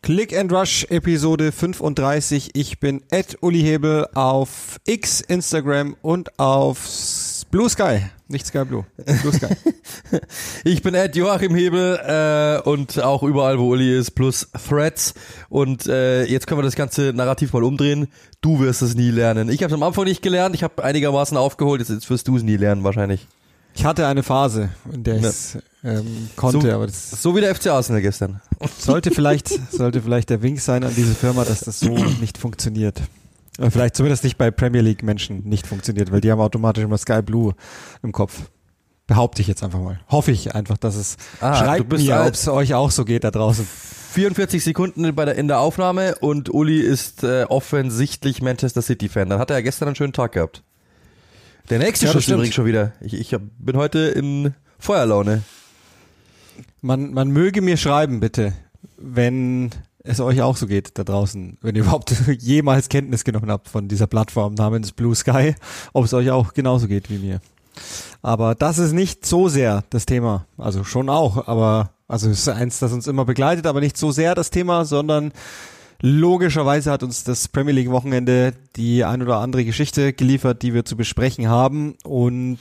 Click and Rush Episode 35. Ich bin @Uli Hebel auf X, Instagram und auf Blue Sky. Nicht Sky Blue. Blue Sky. Ich bin @Joachim Hebel und auch überall, wo Uli ist, plus Threads. Und jetzt können wir das ganze Narrativ mal umdrehen. Du wirst es nie lernen. Ich habe es am Anfang nicht gelernt. Ich habe einigermaßen aufgeholt. Jetzt wirst du es nie lernen wahrscheinlich. Ich hatte eine Phase, in der ich es konnte, so, aber das so wie der FC Arsenal gestern. sollte vielleicht der Wink sein an diese Firma, dass das so nicht funktioniert. Oder vielleicht zumindest nicht bei Premier League Menschen nicht funktioniert, weil die haben automatisch immer Sky Blue im Kopf. Behaupte ich jetzt einfach mal. Hoffe ich einfach, dass es schreibt mir, ob es euch auch so geht da draußen. 44 Sekunden in der Aufnahme und Uli ist offensichtlich Manchester City Fan. Dann hat er ja gestern einen schönen Tag gehabt. Der nächste Schuss übrigens schon wieder. Ich bin heute in Feuerlaune. Man möge mir schreiben, bitte, wenn es euch auch so geht da draußen, wenn ihr überhaupt jemals Kenntnis genommen habt von dieser Plattform namens Blue Sky, ob es euch auch genauso geht wie mir. Aber das ist nicht so sehr das Thema, also schon auch, aber also es ist eins, das uns immer begleitet, aber nicht so sehr das Thema, sondern logischerweise hat uns das Premier League Wochenende die ein oder andere Geschichte geliefert, die wir zu besprechen haben, und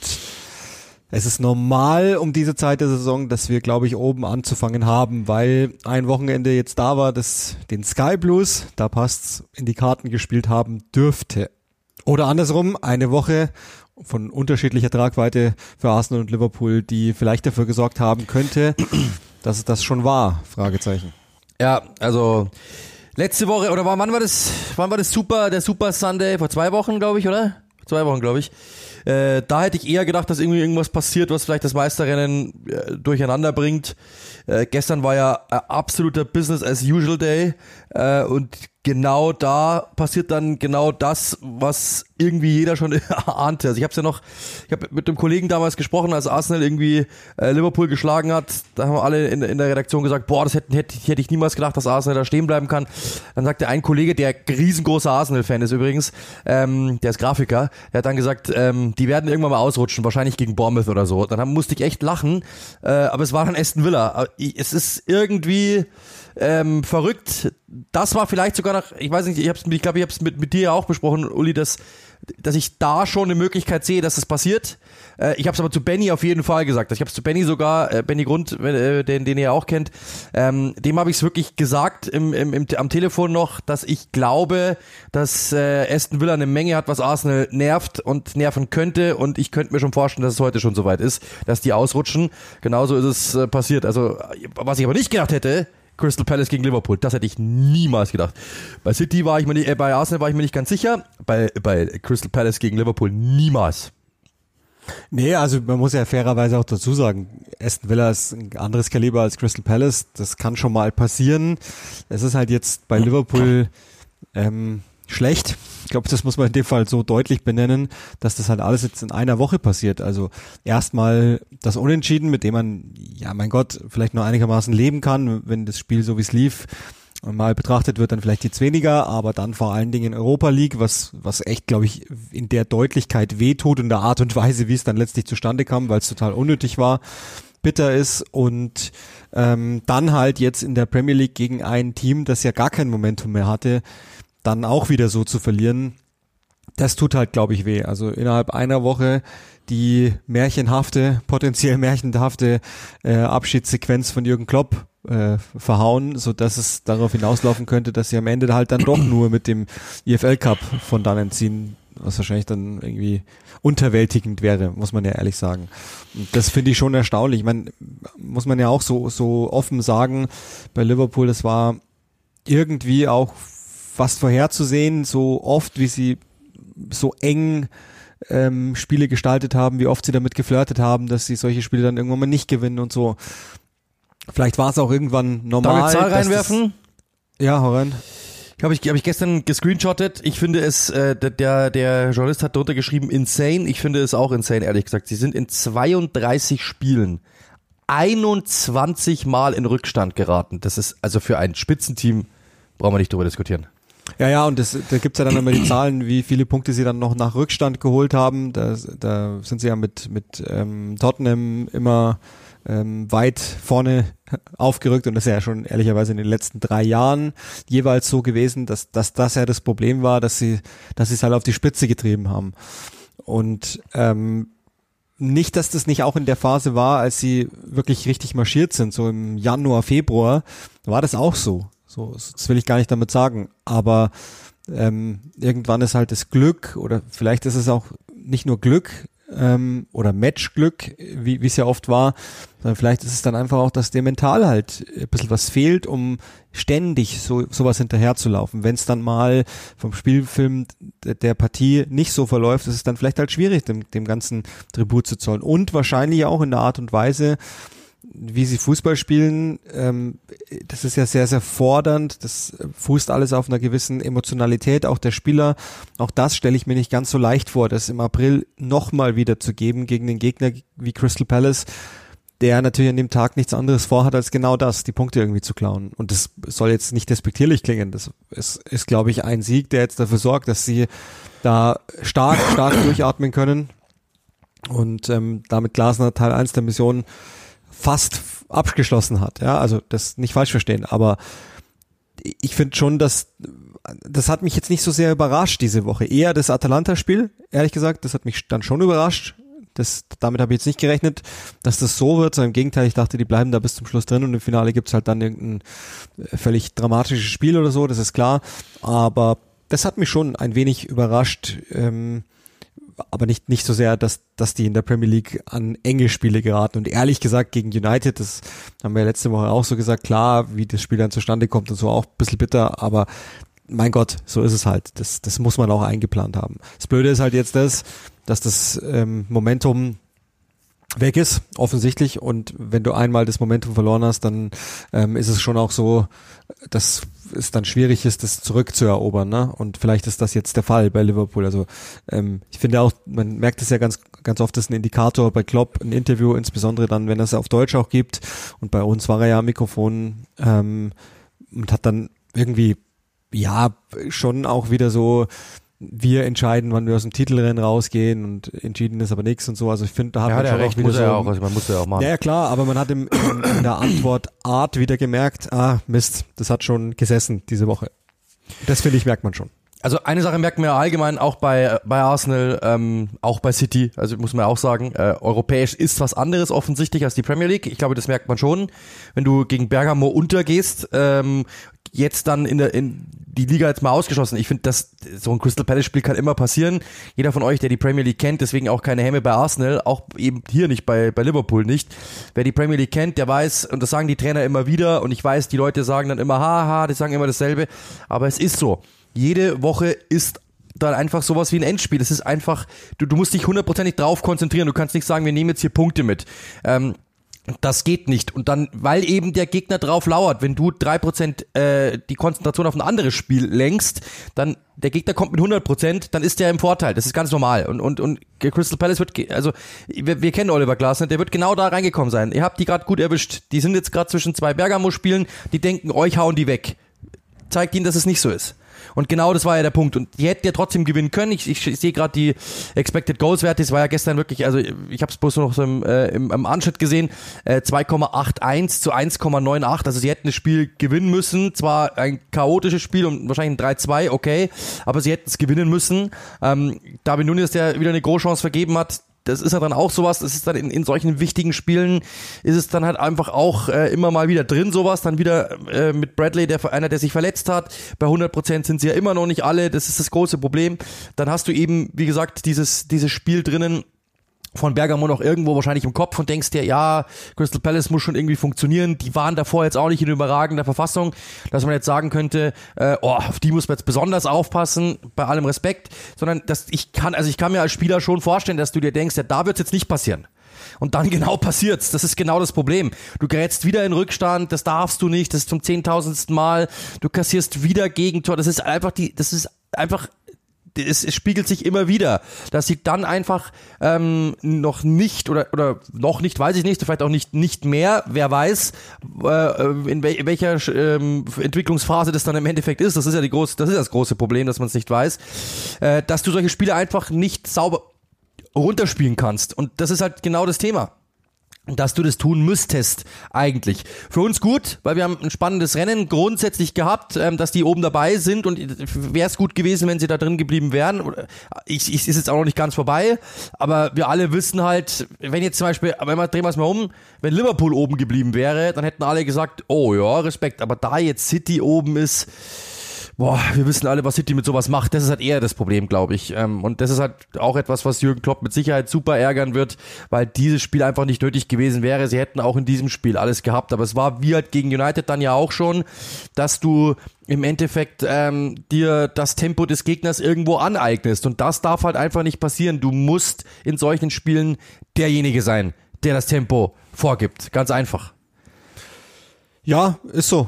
es ist normal um diese Zeit der Saison, dass wir, glaube ich, oben anzufangen haben, weil ein Wochenende jetzt da war, das den Sky Blues, da passt's, in die Karten gespielt haben dürfte. Oder andersrum, eine Woche von unterschiedlicher Tragweite für Arsenal und Liverpool, die vielleicht dafür gesorgt haben könnte, dass es das schon war, Fragezeichen. Ja, also letzte Woche, oder wann war das der Super Sunday? Vor 2 Wochen, glaube ich, oder? 2 Wochen, glaube ich. Da hätte ich eher gedacht, dass irgendwie irgendwas passiert, was vielleicht das Meisterrennen durcheinander bringt. Gestern war ja absoluter Business as usual Day und genau da passiert dann genau das, was irgendwie jeder schon ahnte. Also ich habe mit einem Kollegen damals gesprochen, als Arsenal irgendwie Liverpool geschlagen hat. Da haben alle in der Redaktion gesagt, boah, das hätte ich niemals gedacht, dass Arsenal da stehen bleiben kann. Dann sagte ein Kollege, der riesengroßer Arsenal-Fan ist übrigens, der ist Grafiker, der hat dann gesagt, die werden irgendwann mal ausrutschen, wahrscheinlich gegen Bournemouth oder so. Dann musste ich echt lachen, aber es war dann Aston Villa. Es ist irgendwie verrückt. Das war vielleicht sogar noch, ich weiß nicht, ich glaube, ich habe es mit dir auch besprochen, Uli, dass ich da schon eine Möglichkeit sehe, dass es passiert. Ich habe es aber zu Benny auf jeden Fall gesagt. Ich habe es zu Benny sogar, Benny Grund, den ihr auch kennt, dem habe ich es wirklich gesagt am Telefon noch, dass ich glaube, dass Aston Villa eine Menge hat, was Arsenal nervt und nerven könnte, und ich könnte mir schon vorstellen, dass es heute schon soweit ist, dass die ausrutschen. Genauso ist es passiert. Also was ich aber nicht gedacht hätte, Crystal Palace gegen Liverpool, das hätte ich niemals gedacht. Bei Arsenal war ich mir nicht ganz sicher, bei Crystal Palace gegen Liverpool niemals. Nee, also man muss ja fairerweise auch dazu sagen, Aston Villa ist ein anderes Kaliber als Crystal Palace, das kann schon mal passieren. Es ist halt jetzt bei Liverpool schlecht. Ich glaube, das muss man in dem Fall so deutlich benennen, dass das halt alles jetzt in einer Woche passiert. Also erstmal das Unentschieden, mit dem man, ja mein Gott, vielleicht nur einigermaßen leben kann, wenn das Spiel so wie es lief mal betrachtet wird, dann vielleicht jetzt weniger, aber dann vor allen Dingen in Europa League, was echt, glaube ich, in der Deutlichkeit wehtut und der Art und Weise, wie es dann letztlich zustande kam, weil es total unnötig war, bitter ist, und dann halt jetzt in der Premier League gegen ein Team, das ja gar kein Momentum mehr hatte, dann auch wieder so zu verlieren, das tut halt, glaube ich, weh. Also innerhalb einer Woche die potenziell märchenhafte Abschiedssequenz von Jürgen Klopp verhauen, so dass es darauf hinauslaufen könnte, dass sie am Ende halt dann doch nur mit dem EFL Cup von dannen ziehen, was wahrscheinlich dann irgendwie unterwältigend wäre, muss man ja ehrlich sagen. Und das finde ich schon erstaunlich. Ich meine, muss man ja auch so offen sagen, bei Liverpool, das war irgendwie auch fast vorherzusehen, so oft wie sie so eng Spiele gestaltet haben, wie oft sie damit geflirtet haben, dass sie solche Spiele dann irgendwann mal nicht gewinnen und so. Vielleicht war es auch irgendwann normal. Darf ich eine Zahl reinwerfen? Ja, hau rein. Hab ich gestern gescreenshottet. Ich finde es, der Journalist hat drunter geschrieben, insane. Ich finde es auch insane, ehrlich gesagt. Sie sind in 32 Spielen 21 Mal in Rückstand geraten. Das ist also für ein Spitzenteam, brauchen wir nicht drüber diskutieren. Ja, und da gibt's ja dann immer die Zahlen, wie viele Punkte sie dann noch nach Rückstand geholt haben. Da sind sie ja mit Tottenham immer weit vorne aufgerückt und das ist ja schon ehrlicherweise in den letzten 3 Jahren jeweils so gewesen, dass das ja das Problem war, dass sie es halt auf die Spitze getrieben haben. Und nicht, dass das nicht auch in der Phase war, als sie wirklich richtig marschiert sind, so im Januar, Februar, war das auch so. So, das will ich gar nicht damit sagen. Aber irgendwann ist halt das Glück, oder vielleicht ist es auch nicht nur Glück oder Matchglück, wie es ja oft war, sondern vielleicht ist es dann einfach auch, dass dir mental halt ein bisschen was fehlt, um ständig sowas hinterher zu laufen. Wenn es dann mal vom Spielfilm der Partie nicht so verläuft, ist es dann vielleicht halt schwierig, dem ganzen Tribut zu zollen. Und wahrscheinlich auch in der Art und Weise, wie sie Fußball spielen, das ist ja sehr, sehr fordernd, das fußt alles auf einer gewissen Emotionalität, auch der Spieler, auch das stelle ich mir nicht ganz so leicht vor, das im April nochmal wieder zu geben gegen den Gegner wie Crystal Palace, der natürlich an dem Tag nichts anderes vorhat, als genau das, die Punkte irgendwie zu klauen. Und das soll jetzt nicht despektierlich klingen, das ist, glaube ich, ein Sieg, der jetzt dafür sorgt, dass sie da stark durchatmen können und damit Glasner Teil 1 der Mission fast abgeschlossen hat, ja, also das nicht falsch verstehen, aber ich finde schon, das hat mich jetzt nicht so sehr überrascht diese Woche, eher das Atalanta-Spiel, ehrlich gesagt, das hat mich dann schon überrascht, damit habe ich jetzt nicht gerechnet, dass das so wird, sondern im Gegenteil, ich dachte, die bleiben da bis zum Schluss drin und im Finale gibt's halt dann irgendein völlig dramatisches Spiel oder so, das ist klar, aber das hat mich schon ein wenig überrascht, aber nicht so sehr, dass die in der Premier League an enge Spiele geraten. Und ehrlich gesagt, gegen United, das haben wir letzte Woche auch so gesagt, klar, wie das Spiel dann zustande kommt und so, auch ein bisschen bitter, aber mein Gott, so ist es halt. Das muss man auch eingeplant haben. Das Blöde ist halt jetzt dass das Momentum weg ist, offensichtlich, und wenn du einmal das Momentum verloren hast, dann ist es schon auch so, dass es dann schwierig ist, das zurückzuerobern, ne? Und vielleicht ist das jetzt der Fall bei Liverpool. Also ich finde auch, man merkt es ja ganz oft, das ist ein Indikator bei Klopp, ein Interview, insbesondere dann, wenn er es auf Deutsch auch gibt, und bei uns war er ja am Mikrofon und hat dann irgendwie ja schon auch wieder so, wir entscheiden, wann wir aus dem Titelrennen rausgehen, und entschieden ist aber nichts und so. Also ich finde, da hat man schon recht, auch wieder muss so... er auch, also man muss ja auch machen. Ja, klar, aber man hat in der Antwortart wieder gemerkt, Mist, das hat schon gesessen diese Woche. Das, finde ich, merkt man schon. Also eine Sache merken wir allgemein auch bei Arsenal, auch bei City, also muss man auch sagen, europäisch ist was anderes offensichtlich als die Premier League. Ich glaube, das merkt man schon, wenn du gegen Bergamo untergehst, jetzt dann in die Liga jetzt mal ausgeschlossen. Ich finde, dass so ein Crystal Palace Spiel kann immer passieren. Jeder von euch, der die Premier League kennt, deswegen auch keine Hemme bei Arsenal, auch eben hier nicht bei Liverpool nicht. Wer die Premier League kennt, der weiß, und das sagen die Trainer immer wieder, und ich weiß, die Leute sagen dann immer, haha, die sagen immer dasselbe, aber es ist so. Jede Woche ist dann einfach sowas wie ein Endspiel. Es ist einfach, du musst dich 100% drauf konzentrieren. Du kannst nicht sagen, wir nehmen jetzt hier Punkte mit. Das geht nicht. Und dann, weil eben der Gegner drauf lauert, wenn du 3% die Konzentration auf ein anderes Spiel lenkst, dann der Gegner kommt mit 100%, dann ist der im Vorteil. Das ist ganz normal. Und Crystal Palace wird, also wir kennen Oliver Glasner, der wird genau da reingekommen sein. Ihr habt die gerade gut erwischt. Die sind jetzt gerade zwischen 2 Bergamo-Spielen, die denken, euch hauen die weg. Zeigt ihnen, dass es nicht so ist. Und genau das war ja der Punkt. Und die hätten ja trotzdem gewinnen können. Ich sehe gerade die Expected Goals Werte. Das war ja gestern wirklich, also ich habe es bloß noch so im Anschnitt gesehen, 2,81 zu 1,98. Also sie hätten das Spiel gewinnen müssen. Zwar ein chaotisches Spiel und wahrscheinlich ein 3-2, okay, aber sie hätten es gewinnen müssen. David Núñez, der wieder eine Großchance vergeben hat, das ist ja dann auch sowas, das ist dann in solchen wichtigen Spielen, ist es dann halt einfach auch immer mal wieder drin, sowas, dann wieder mit Bradley, einer, der sich verletzt hat, bei 100% sind sie ja immer noch nicht alle, das ist das große Problem. Dann hast du eben, wie gesagt, dieses Spiel drinnen von Bergamo noch irgendwo wahrscheinlich im Kopf und denkst dir, ja, Crystal Palace muss schon irgendwie funktionieren, die waren davor jetzt auch nicht in überragender Verfassung, dass man jetzt sagen könnte, auf die muss man jetzt besonders aufpassen, bei allem Respekt, sondern ich kann mir als Spieler schon vorstellen, dass du dir denkst, ja, da wird's jetzt nicht passieren. Und dann genau passiert's. Das ist genau das Problem. Du gerätst wieder in Rückstand, das darfst du nicht, das ist zum 10.000. Mal, du kassierst wieder Gegentor, es spiegelt sich immer wieder, dass sie dann einfach noch nicht oder noch nicht, weiß ich nicht, vielleicht auch nicht mehr, wer weiß, in welcher Entwicklungsphase das dann im Endeffekt ist. Das ist ja das große Problem, dass man es nicht weiß, dass du solche Spiele einfach nicht sauber runterspielen kannst. Und das ist halt genau das Thema. dass du das tun müsstest, eigentlich. Für uns gut, weil wir haben ein spannendes Rennen grundsätzlich gehabt, dass die oben dabei sind und wäre es gut gewesen, wenn sie da drin geblieben wären. Ist jetzt auch noch nicht ganz vorbei, aber wir alle wissen halt, wenn jetzt zum Beispiel, drehen wir es mal um, wenn Liverpool oben geblieben wäre, dann hätten alle gesagt, oh ja, Respekt, aber da jetzt City oben ist, wir wissen alle, was City mit sowas macht. Das ist halt eher das Problem, glaube ich. Und das ist halt auch etwas, was Jürgen Klopp mit Sicherheit super ärgern wird, weil dieses Spiel einfach nicht nötig gewesen wäre. Sie hätten auch in diesem Spiel alles gehabt. Aber es war wie halt gegen United dann ja auch schon, dass du im Endeffekt dir das Tempo des Gegners irgendwo aneignest. Und das darf halt einfach nicht passieren. Du musst in solchen Spielen derjenige sein, der das Tempo vorgibt. Ganz einfach. Ja, ist so.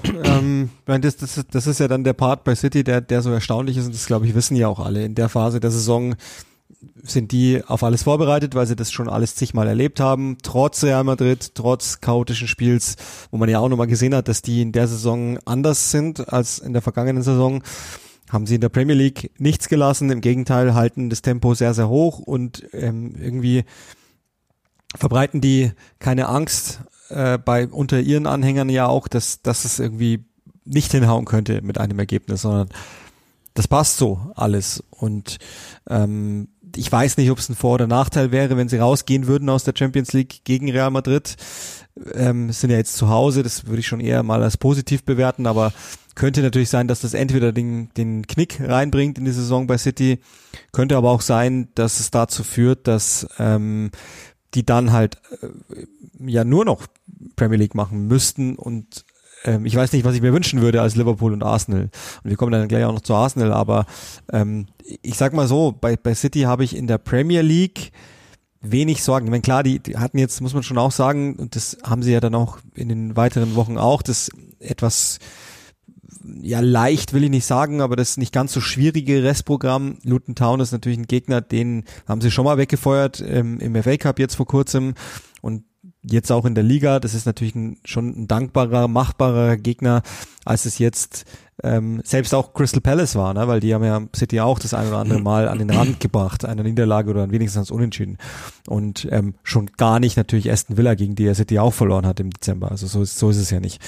Das ist ja dann der Part bei City, der so erstaunlich ist, und das, glaube ich, wissen ja auch alle. In der Phase der Saison sind die auf alles vorbereitet, weil sie das schon alles zigmal erlebt haben, trotz Real Madrid, trotz chaotischen Spiels, wo man ja auch nochmal gesehen hat, dass die in der Saison anders sind als in der vergangenen Saison. Haben sie in der Premier League nichts gelassen, im Gegenteil, halten das Tempo sehr, sehr hoch und irgendwie verbreiten die keine Angst unter ihren Anhängern ja auch, dass es irgendwie nicht hinhauen könnte mit einem Ergebnis, sondern das passt so alles. Und ich weiß nicht, ob es ein Vor- oder Nachteil wäre, wenn sie rausgehen würden aus der Champions League gegen Real Madrid. Sind ja jetzt zu Hause, das würde ich schon eher mal als positiv bewerten, aber könnte natürlich sein, dass das entweder den Knick reinbringt in die Saison bei City, könnte aber auch sein, dass es dazu führt, dass die dann halt ja nur noch Premier League machen müssten und ich weiß nicht, was ich mir wünschen würde als Liverpool und Arsenal. Und wir kommen dann gleich auch noch zu Arsenal, aber ich sag mal so, bei City habe ich in der Premier League wenig Sorgen. Ich meine, klar, die hatten jetzt, muss man schon auch sagen, und das haben sie ja dann auch in den weiteren Wochen auch, das etwas, ja, leicht will ich nicht sagen, aber das nicht ganz so schwierige Restprogramm. Luton Town ist natürlich ein Gegner, den haben sie schon mal weggefeuert im FA Cup jetzt vor kurzem und jetzt auch in der Liga. Das ist natürlich schon ein dankbarer, machbarer Gegner, als es jetzt selbst auch Crystal Palace war, ne? Weil die haben ja City auch das ein oder andere Mal an den Rand gebracht, einer Niederlage oder wenigstens Unentschieden. Und schon gar nicht natürlich Aston Villa, gegen die City auch verloren hat im Dezember. Also so ist es ja nicht.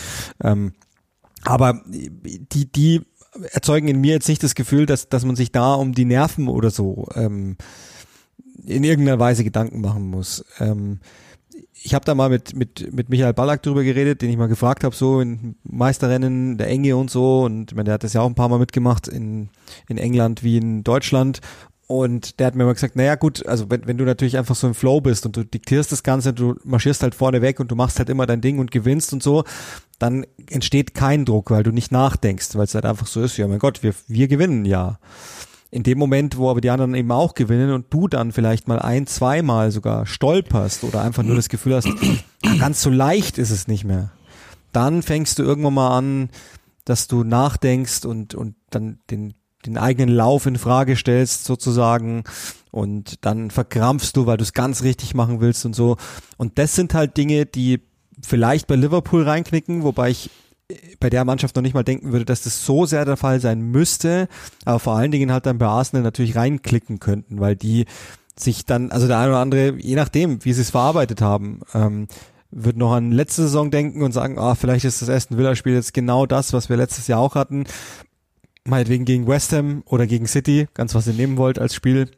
Aber die erzeugen in mir jetzt nicht das Gefühl, dass man sich da um die Nerven oder so in irgendeiner Weise Gedanken machen muss. Ich habe da mal mit Michael Ballack drüber geredet, den ich mal gefragt habe, so in Meisterrennen, der Enge und so. Und ich meine, der hat das ja auch ein paar Mal mitgemacht in England wie in Deutschland. Und der hat mir mal gesagt, naja gut, also wenn du natürlich einfach so im Flow bist und du diktierst das Ganze, du marschierst halt vorne weg und du machst halt immer dein Ding und gewinnst und so, dann entsteht kein Druck, weil du nicht nachdenkst, weil es halt einfach so ist, ja mein Gott, wir gewinnen ja. In dem Moment, wo aber die anderen eben auch gewinnen und du dann vielleicht mal 1-2 Mal sogar stolperst oder einfach nur das Gefühl hast, ganz so leicht ist es nicht mehr, dann fängst du irgendwann mal an, dass du nachdenkst und dann den eigenen Lauf in Frage stellst sozusagen und dann verkrampfst du, weil du es ganz richtig machen willst und so. Und das sind halt Dinge, die vielleicht bei Liverpool reinknicken, wobei ich bei der Mannschaft noch nicht mal denken würde, dass das so sehr der Fall sein müsste, aber vor allen Dingen halt dann bei Arsenal natürlich reinklicken könnten, weil die sich dann, also der eine oder andere, je nachdem, wie sie es verarbeitet haben, wird noch an letzte Saison denken und sagen, vielleicht ist das Aston Villa Spiel jetzt genau das, was wir letztes Jahr auch hatten, meinetwegen gegen West Ham oder gegen City, ganz was ihr nehmen wollt als Spiel,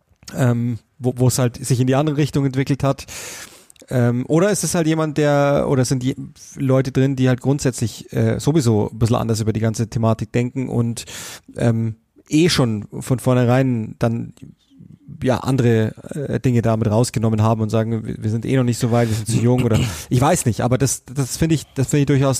wo es halt sich in die andere Richtung entwickelt hat. Oder ist es halt jemand, oder sind die Leute drin, die halt grundsätzlich sowieso ein bisschen anders über die ganze Thematik denken und schon von vornherein dann ja andere Dinge damit rausgenommen haben und sagen, wir sind noch nicht so weit, wir sind zu jung oder ich weiß nicht, aber das finde ich durchaus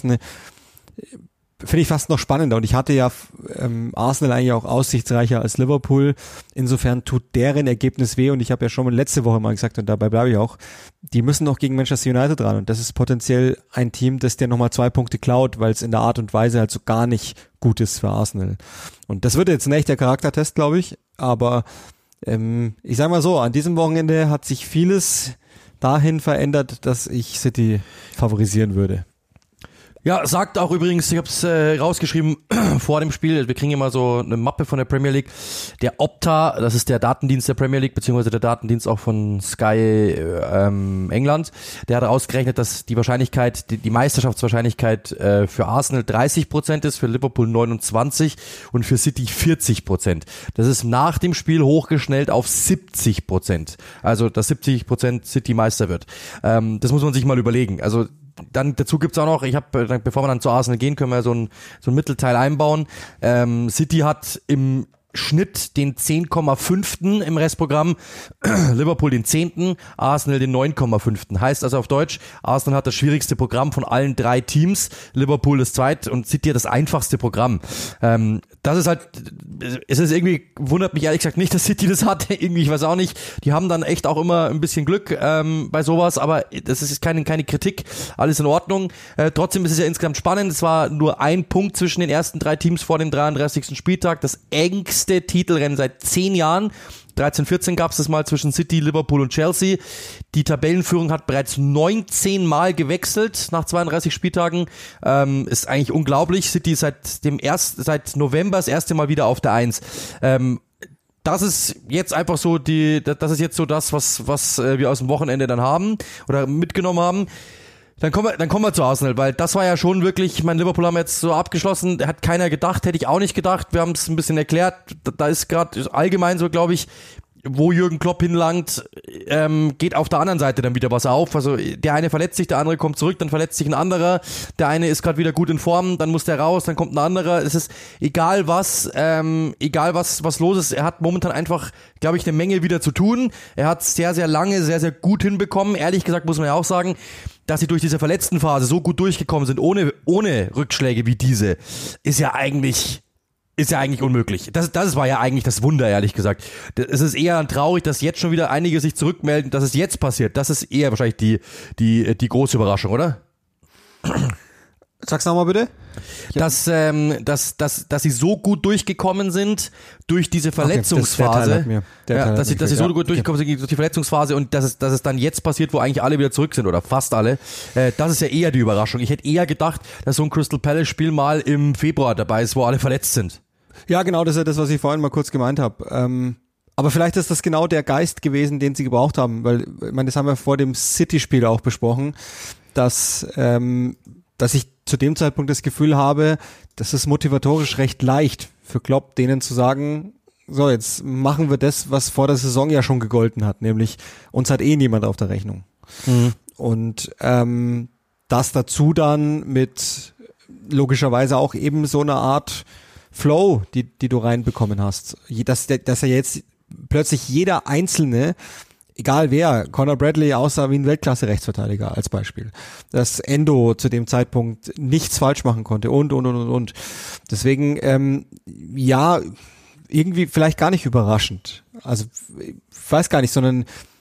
finde ich fast noch spannender und ich hatte ja Arsenal eigentlich auch aussichtsreicher als Liverpool, insofern tut deren Ergebnis weh und ich habe ja schon mal letzte Woche mal gesagt und dabei bleibe ich auch, die müssen noch gegen Manchester United ran und das ist potenziell ein Team, das dir nochmal 2 Punkte klaut, weil es in der Art und Weise halt so gar nicht gut ist für Arsenal und das wird jetzt ein echter Charaktertest, glaube ich, aber ich sag mal so, an diesem Wochenende hat sich vieles dahin verändert, dass ich City favorisieren würde. Ja, sagt auch übrigens, ich habe es rausgeschrieben vor dem Spiel, wir kriegen immer so eine Mappe von der Premier League, der Opta, das ist der Datendienst der Premier League, beziehungsweise der Datendienst auch von Sky England, der hat ausgerechnet, dass die Wahrscheinlichkeit, die Meisterschaftswahrscheinlichkeit für Arsenal 30% ist, für Liverpool 29% und für City 40%. Das ist nach dem Spiel hochgeschnellt auf 70%. Also, dass 70% City Meister wird. Das muss man sich mal überlegen. Also, dann dazu gibt's auch noch, bevor wir dann zu Arsenal gehen, können wir so ein Mittelteil einbauen. City hat im Schnitt den 10,5. im Restprogramm, Liverpool den 10., Arsenal den 9,5. Heißt also auf Deutsch, Arsenal hat das schwierigste Programm von allen 3 Teams, Liverpool das zweite und City das einfachste Programm. Das ist halt, es ist irgendwie, wundert mich ehrlich gesagt nicht, dass City das hat, irgendwie, ich weiß auch nicht, die haben dann echt auch immer ein bisschen Glück bei sowas, aber das ist keine Kritik, alles in Ordnung. Trotzdem ist es ja insgesamt spannend, es war nur ein Punkt zwischen den ersten 3 Teams vor dem 33. Spieltag, das engste Titelrennen seit 10 Jahren. 13-14 gab es das mal zwischen City, Liverpool und Chelsea. Die Tabellenführung hat bereits 19 Mal gewechselt nach 32 Spieltagen. Ist eigentlich unglaublich. City ist seit November das erste Mal wieder auf der 1. Das ist jetzt einfach so das ist jetzt so das, was wir aus dem Wochenende dann haben oder mitgenommen haben. Dann kommen wir zu Arsenal, weil das war ja schon wirklich, Liverpool haben wir jetzt so abgeschlossen, hat keiner gedacht, hätte ich auch nicht gedacht, wir haben es ein bisschen erklärt, da ist gerade allgemein so, glaube ich, wo Jürgen Klopp hinlangt, geht auf der anderen Seite dann wieder was auf. Also der eine verletzt sich, der andere kommt zurück, dann verletzt sich ein anderer, der eine ist gerade wieder gut in Form, dann muss der raus, dann kommt ein anderer. Es ist egal was los ist, er hat momentan einfach, glaube ich, eine Menge wieder zu tun. Er hat sehr, sehr lange, sehr, sehr gut hinbekommen. Ehrlich gesagt muss man ja auch sagen, dass sie durch diese verletzten Phase so gut durchgekommen sind, ohne Rückschläge wie diese, ist ja eigentlich unmöglich. Das war ja eigentlich das Wunder, ehrlich gesagt. Es ist eher traurig, dass jetzt schon wieder einige sich zurückmelden, dass es jetzt passiert. Das ist eher wahrscheinlich die große Überraschung, oder? Sag's nochmal bitte. Dass sie so gut durchgekommen sind durch diese Verletzungsphase. Okay, dass sie so gut durchgekommen sind durch die Verletzungsphase und dass es dann jetzt passiert, wo eigentlich alle wieder zurück sind oder fast alle. Das ist ja eher die Überraschung. Ich hätte eher gedacht, dass so ein Crystal Palace Spiel mal im Februar dabei ist, wo alle verletzt sind. Ja, genau, das ist ja das, was ich vorhin mal kurz gemeint habe. Aber vielleicht ist das genau der Geist gewesen, den sie gebraucht haben, weil, ich meine, das haben wir vor dem City-Spiel auch besprochen, dass ich zu dem Zeitpunkt das Gefühl habe, das ist motivatorisch recht leicht für Klopp, denen zu sagen, so, jetzt machen wir das, was vor der Saison ja schon gegolten hat, nämlich uns hat niemand auf der Rechnung. Mhm. Und das dazu dann mit logischerweise auch eben so eine Art Flow, die du reinbekommen hast. Dass er jetzt plötzlich jeder Einzelne, egal wer, Conor Bradley aussah wie ein Weltklasse-Rechtsverteidiger als Beispiel. Dass Endo zu dem Zeitpunkt nichts falsch machen konnte und. Deswegen, ja, irgendwie vielleicht gar nicht überraschend. Also, ich weiß gar nicht, sondern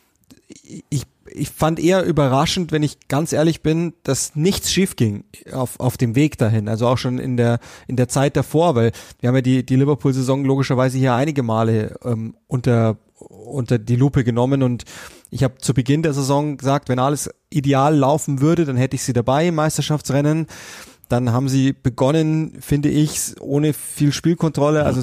ich fand eher überraschend, wenn ich ganz ehrlich bin, dass nichts schief ging auf dem Weg dahin. Also auch schon in der Zeit davor, weil wir haben ja die Liverpool-Saison logischerweise hier einige Male unter die Lupe genommen und ich habe zu Beginn der Saison gesagt, wenn alles ideal laufen würde, dann hätte ich sie dabei im Meisterschaftsrennen. Dann haben sie begonnen, finde ich, ohne viel Spielkontrolle, also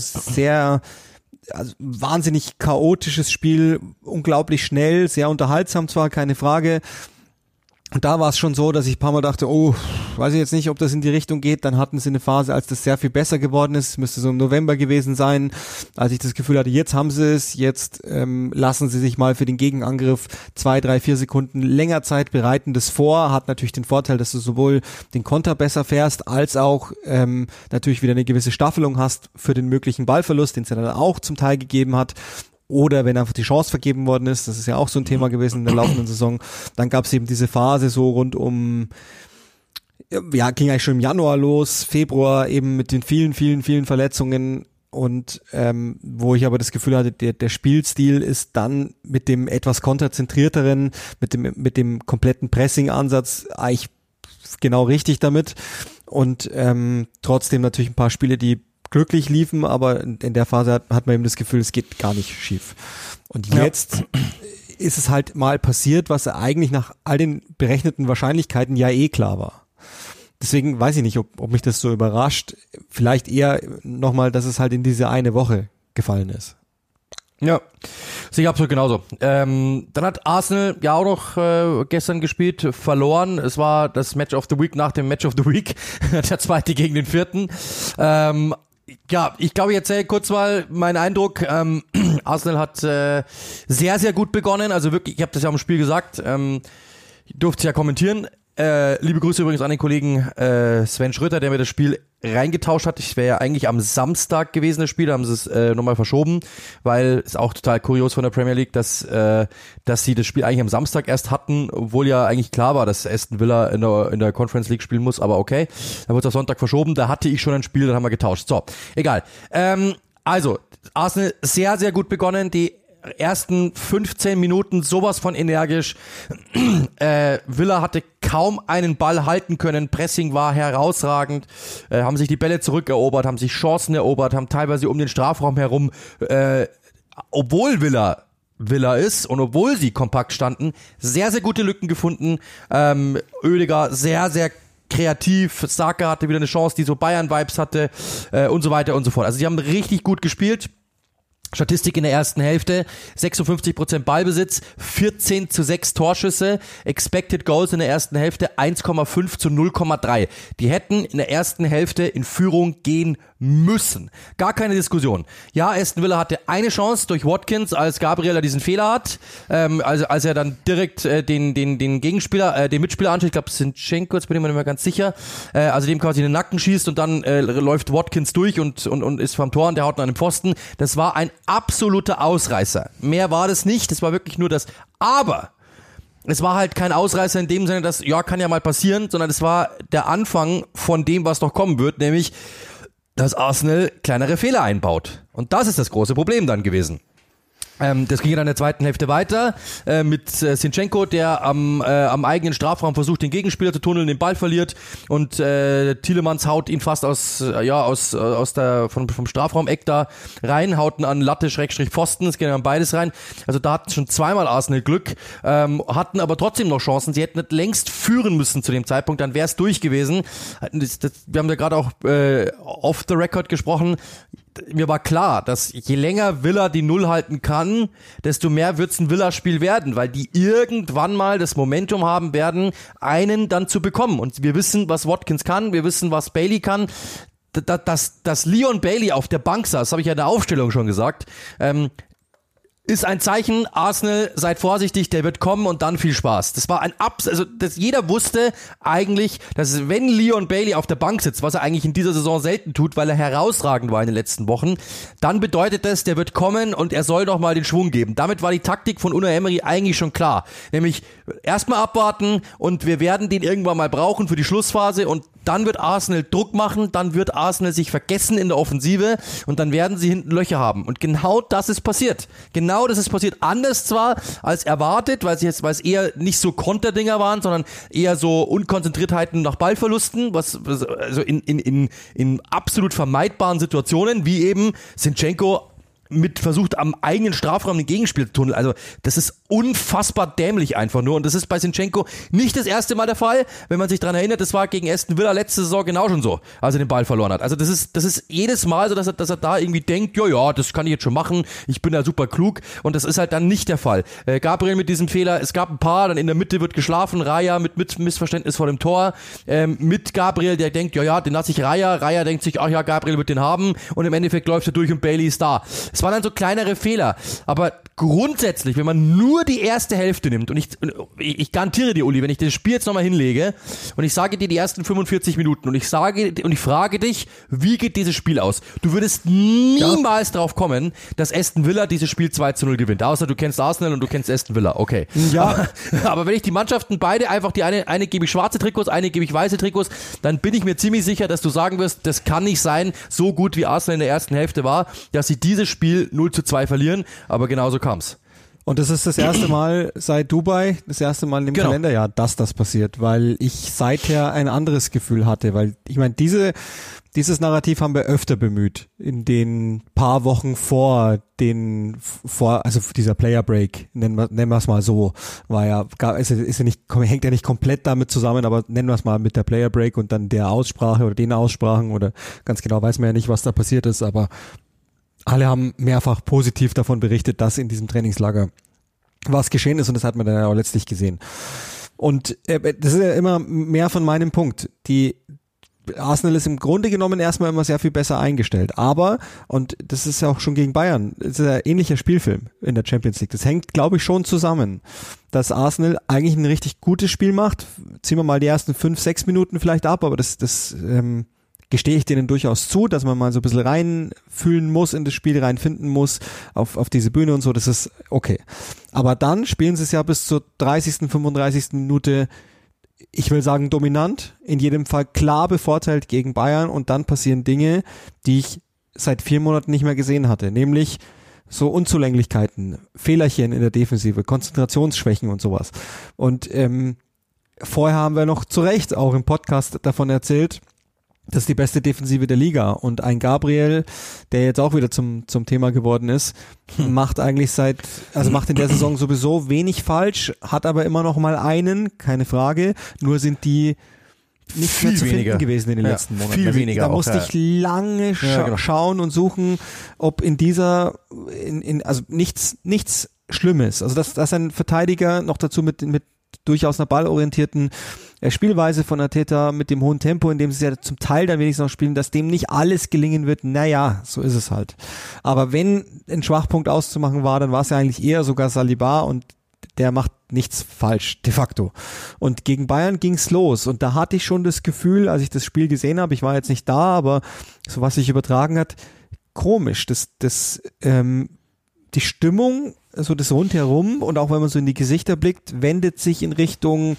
wahnsinnig chaotisches Spiel, unglaublich schnell, sehr unterhaltsam zwar, keine Frage. Und da war es schon so, dass ich ein paar Mal dachte, weiß ich jetzt nicht, ob das in die Richtung geht. Dann hatten sie eine Phase, als das sehr viel besser geworden ist. Müsste so im November gewesen sein, als ich das Gefühl hatte, jetzt haben sie es, jetzt lassen sie sich mal für den Gegenangriff 2, 3, 4 Sekunden länger Zeit, bereiten das vor. Hat natürlich den Vorteil, dass du sowohl den Konter besser fährst, als auch natürlich wieder eine gewisse Staffelung hast für den möglichen Ballverlust, den es ja dann auch zum Teil gegeben hat. Oder wenn einfach die Chance vergeben worden ist, das ist ja auch so ein Thema gewesen in der laufenden Saison, dann gab es eben diese Phase so rund um, ja, ging eigentlich schon im Januar los, Februar eben mit den vielen, vielen, vielen Verletzungen und wo ich aber das Gefühl hatte, der Spielstil ist dann mit dem etwas konterzentrierteren, mit dem kompletten Pressing-Ansatz eigentlich genau richtig damit und trotzdem natürlich ein paar Spiele, die glücklich liefen, aber in der Phase hat man eben das Gefühl, es geht gar nicht schief. Und jetzt ist es halt mal passiert, was eigentlich nach all den berechneten Wahrscheinlichkeiten ja klar war. deswegen weiß ich nicht, ob mich das so überrascht. Vielleicht eher nochmal, dass es halt in diese eine Woche gefallen ist. Ja, sehe ich absolut genauso. Dann hat Arsenal ja auch noch gestern gespielt, verloren. Es war das Match of the Week nach dem Match of the Week, der zweite gegen den vierten. Ja, ich glaube, ich erzähle kurz mal meinen Eindruck. Arsenal hat sehr, sehr gut begonnen. Also wirklich, ich habe das ja am Spiel gesagt, ich durfte es ja kommentieren. Liebe Grüße übrigens an den Kollegen Sven Schröter, der mir das Spiel reingetauscht hat. Ich wäre ja eigentlich am Samstag gewesen, das Spiel, da haben sie es nochmal verschoben, weil ist auch total kurios von der Premier League, dass sie das Spiel eigentlich am Samstag erst hatten, obwohl ja eigentlich klar war, dass Aston Villa in der Conference League spielen muss, aber okay. Dann wurde es auf Sonntag verschoben, da hatte ich schon ein Spiel, dann haben wir getauscht. So, egal. Also, Arsenal sehr, sehr gut begonnen, die ersten 15 Minuten sowas von energisch. Villa hatte kaum einen Ball halten können. Pressing war herausragend. Haben sich die Bälle zurückerobert, haben sich Chancen erobert, haben teilweise um den Strafraum herum, obwohl Villa ist und obwohl sie kompakt standen, sehr, sehr gute Lücken gefunden. Oedegaard sehr, sehr kreativ. Saka hatte wieder eine Chance, die so Bayern-Vibes hatte und so weiter und so fort. Also sie haben richtig gut gespielt. Statistik in der ersten Hälfte, 56% Ballbesitz, 14:6 Torschüsse, Expected Goals in der ersten Hälfte 1,5 zu 0,3. Die hätten in der ersten Hälfte in Führung gehen müssen. Gar keine Diskussion. Ja, Aston Villa hatte eine Chance durch Watkins, als Gabriel diesen Fehler hat, als er dann direkt den Gegenspieler, den Mitspieler anschaut, ich glaube Zinchenko, jetzt bin ich mir nicht mehr ganz sicher, also dem quasi in den Nacken schießt und dann läuft Watkins durch und ist vom Tor und der haut an den Pfosten. Das war ein absoluter Ausreißer. Mehr war das nicht, das war wirklich nur das. Aber es war halt kein Ausreißer in dem Sinne, dass, ja, kann ja mal passieren, sondern es war der Anfang von dem, was noch kommen wird, nämlich, dass Arsenal kleinere Fehler einbaut. Und das ist das große Problem dann gewesen. Das ging dann in der zweiten Hälfte weiter mit Zinchenko, der am eigenen Strafraum versucht, den Gegenspieler zu tunneln, den Ball verliert und Tielemans haut ihn fast vom Strafraum-Eck da rein, haut ihn an Latte / Pfosten, es ging dann beides rein. Also da hatten schon zweimal Arsenal Glück, hatten aber trotzdem noch Chancen. Sie hätten nicht längst führen müssen zu dem Zeitpunkt, dann wäre es durch gewesen. Wir haben da gerade auch off the record gesprochen. Mir war klar, dass je länger Villa die Null halten kann, desto mehr wird's ein Villa-Spiel werden, weil die irgendwann mal das Momentum haben werden, einen dann zu bekommen. Und wir wissen, was Watkins kann, wir wissen, was Bailey kann. Dass Leon Bailey auf der Bank saß, habe ich ja in der Aufstellung schon gesagt, ist ein Zeichen, Arsenal, seid vorsichtig, der wird kommen und dann viel Spaß. Das war jeder wusste eigentlich, dass wenn Leon Bailey auf der Bank sitzt, was er eigentlich in dieser Saison selten tut, weil er herausragend war in den letzten Wochen, dann bedeutet das, der wird kommen und er soll doch mal den Schwung geben. Damit war die Taktik von Unai Emery eigentlich schon klar. Nämlich erstmal abwarten und wir werden den irgendwann mal brauchen für die Schlussphase und dann wird Arsenal Druck machen, dann wird Arsenal sich vergessen in der Offensive und dann werden sie hinten Löcher haben. Und genau das ist passiert. Genau das ist passiert. Anders zwar als erwartet, weil es eher nicht so Konterdinger waren, sondern eher so Unkonzentriertheiten nach Ballverlusten, also in absolut vermeidbaren Situationen, wie eben Zinchenko versucht am eigenen Strafraum den Gegenspieler zu tunneln. Also das ist unfassbar dämlich einfach nur und das ist bei Zinchenko nicht das erste Mal der Fall. Wenn man sich daran erinnert, das war gegen Aston Villa letzte Saison genau schon so, als er den Ball verloren hat. Also das ist jedes Mal so, dass er da irgendwie denkt, ja, das kann ich jetzt schon machen, ich bin da super klug und das ist halt dann nicht der Fall. Gabriel mit diesem Fehler, es gab ein paar, dann in der Mitte wird geschlafen, Raya mit Missverständnis vor dem Tor, mit Gabriel, der denkt, ja, den lasse ich Raya denkt sich, ach ja, Gabriel wird den haben und im Endeffekt läuft er durch und Bailey ist da. Es waren dann so kleinere Fehler, aber grundsätzlich, wenn man nur die erste Hälfte nimmt und ich garantiere dir, Uli, wenn ich das Spiel jetzt nochmal hinlege und ich sage dir die ersten 45 Minuten und ich frage dich, wie geht dieses Spiel aus? Du würdest niemals drauf kommen, dass Aston Villa dieses Spiel 2:0 gewinnt, außer du kennst Arsenal und du kennst Aston Villa, okay. Ja. Aber wenn ich die Mannschaften beide einfach, die eine gebe ich schwarze Trikots, eine gebe ich weiße Trikots, dann bin ich mir ziemlich sicher, dass du sagen wirst, das kann nicht sein, so gut wie Arsenal in der ersten Hälfte war, dass sie dieses Spiel 0:2 verlieren, aber genauso kam's. Und das ist das erste Mal seit Dubai, das erste Mal in dem Kalenderjahr, dass das passiert, weil ich seither ein anderes Gefühl hatte, weil ich meine, dieses Narrativ haben wir öfter bemüht in den paar Wochen vor dieser Player Break, nennen wir es mal so, hängt ja nicht komplett damit zusammen, aber nennen wir es mal mit der Player Break und dann der Aussprache oder den Aussprachen oder ganz genau weiß man ja nicht, was da passiert ist, aber alle haben mehrfach positiv davon berichtet, dass in diesem Trainingslager was geschehen ist und das hat man dann ja auch letztlich gesehen. Und das ist ja immer mehr von meinem Punkt. Arsenal ist im Grunde genommen erstmal immer sehr viel besser eingestellt. Aber, und das ist ja auch schon gegen Bayern, das ist ein ähnlicher Spielfilm in der Champions League. Das hängt, glaube ich, schon zusammen, dass Arsenal eigentlich ein richtig gutes Spiel macht. Ziehen wir mal die ersten 5-6 Minuten vielleicht ab, aber das gestehe ich denen durchaus zu, dass man mal so ein bisschen reinfühlen muss in das Spiel, reinfinden muss auf diese Bühne und so, das ist okay. Aber dann spielen sie es ja bis zur 30., 35. Minute, ich will sagen dominant, in jedem Fall klar bevorteilt gegen Bayern und dann passieren Dinge, die ich seit 4 Monaten nicht mehr gesehen hatte, nämlich so Unzulänglichkeiten, Fehlerchen in der Defensive, Konzentrationsschwächen und sowas. Und vorher haben wir noch zu Recht auch im Podcast davon erzählt, das ist die beste Defensive der Liga und ein Gabriel, der jetzt auch wieder zum Thema geworden ist, macht in der Saison sowieso wenig falsch, hat aber immer noch mal einen, keine Frage, nur sind die nicht viel mehr zu finden gewesen in den letzten Monaten. Viel weniger. Da musste ich lange schauen und suchen, ob also nichts Schlimmes, also dass ein Verteidiger noch dazu mit durchaus einer ballorientierten Spielweise von Arteta mit dem hohen Tempo, in dem sie ja zum Teil dann wenigstens noch spielen, dass dem nicht alles gelingen wird, naja, so ist es halt. Aber wenn ein Schwachpunkt auszumachen war, dann war es ja eigentlich eher sogar Saliba und der macht nichts falsch, de facto. Und gegen Bayern ging's los und da hatte ich schon das Gefühl, als ich das Spiel gesehen habe, ich war jetzt nicht da, aber so was sich übertragen hat, komisch, die Stimmung, so das Rundherum und auch wenn man so in die Gesichter blickt, wendet sich in Richtung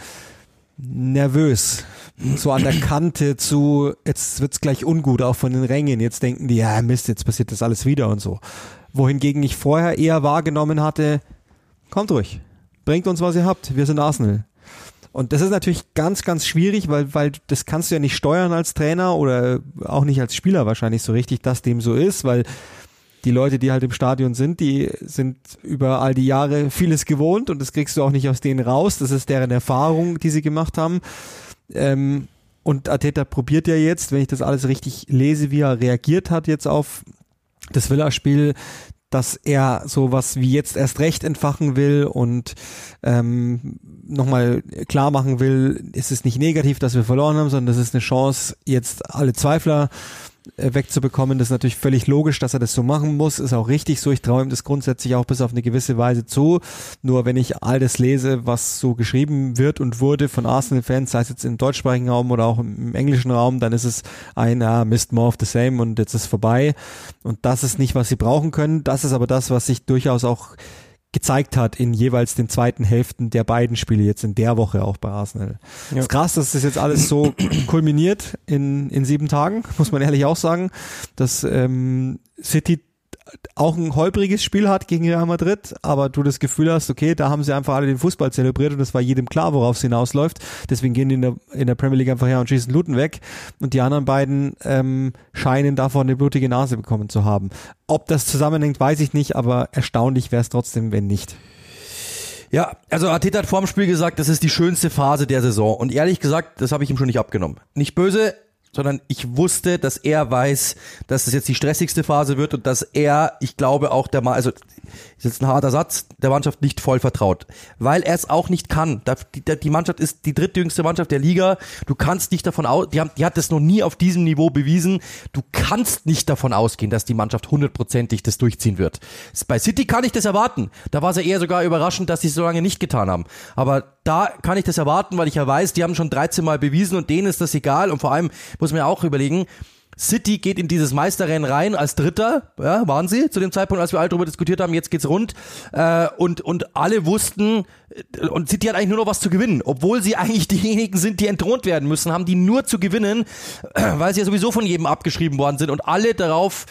nervös, so an der Kante zu, jetzt wird's gleich ungut, auch von den Rängen, jetzt denken die, ja Mist, jetzt passiert das alles wieder und so. Wohingegen ich vorher eher wahrgenommen hatte, kommt ruhig, bringt uns, was ihr habt, wir sind Arsenal. Und das ist natürlich ganz, ganz schwierig, weil das kannst du ja nicht steuern als Trainer oder auch nicht als Spieler wahrscheinlich so richtig, dass dem so ist, weil die Leute, die halt im Stadion sind, die sind über all die Jahre vieles gewohnt und das kriegst du auch nicht aus denen raus. Das ist deren Erfahrung, die sie gemacht haben. Und Arteta probiert ja jetzt, wenn ich das alles richtig lese, wie er reagiert hat jetzt auf das Villa-Spiel, dass er sowas wie jetzt erst recht entfachen will und nochmal klar machen will, es ist nicht negativ, dass wir verloren haben, sondern das ist eine Chance, jetzt alle Zweifler wegzubekommen. Das ist natürlich völlig logisch, dass er das so machen muss, ist auch richtig so. Ich traue ihm das grundsätzlich auch bis auf eine gewisse Weise zu. Nur wenn ich all das lese, was so geschrieben wird und wurde von Arsenal-Fans, sei es jetzt im deutschsprachigen Raum oder auch im englischen Raum, dann ist es Mist, more of the same und jetzt ist vorbei. Und das ist nicht, was sie brauchen können. Das ist aber das, was sich durchaus auch gezeigt hat in jeweils den zweiten Hälften der beiden Spiele jetzt in der Woche auch bei Arsenal. Ja. Es ist krass, dass das jetzt alles so kulminiert in 7 Tagen, muss man ehrlich auch sagen, dass City auch ein holpriges Spiel hat gegen Real Madrid, aber du das Gefühl hast, okay, da haben sie einfach alle den Fußball zelebriert und es war jedem klar, worauf es hinausläuft. Deswegen gehen die in der Premier League einfach her und schießen Luton weg und die anderen beiden scheinen davon eine blutige Nase bekommen zu haben. Ob das zusammenhängt, weiß ich nicht, aber erstaunlich wäre es trotzdem, wenn nicht. Ja, also Arteta hat vor dem Spiel gesagt, das ist die schönste Phase der Saison und ehrlich gesagt, das habe ich ihm schon nicht abgenommen. Nicht böse, sondern ich wusste, dass er weiß, dass es jetzt die stressigste Phase wird und dass er, ich glaube auch ist jetzt ein harter Satz, der Mannschaft nicht voll vertraut, weil er es auch nicht kann. Die Mannschaft ist die drittjüngste Mannschaft der Liga, du kannst nicht davon aus, die hat das noch nie auf diesem Niveau bewiesen, du kannst nicht davon ausgehen, dass die Mannschaft 100%ig das durchziehen wird. Bei City kann ich das erwarten, da war es ja eher sogar überraschend, dass sie es so lange nicht getan haben, aber da kann ich das erwarten, weil ich ja weiß, die haben schon 13 Mal bewiesen und denen ist das egal und vor allem muss man ja auch überlegen, City geht in dieses Meisterrennen rein als Dritter, ja, waren sie zu dem Zeitpunkt, als wir alle darüber diskutiert haben, jetzt geht's rund und alle wussten, und City hat eigentlich nur noch was zu gewinnen, obwohl sie eigentlich diejenigen sind, die entthront werden müssen, haben die nur zu gewinnen, weil sie ja sowieso von jedem abgeschrieben worden sind und alle darauf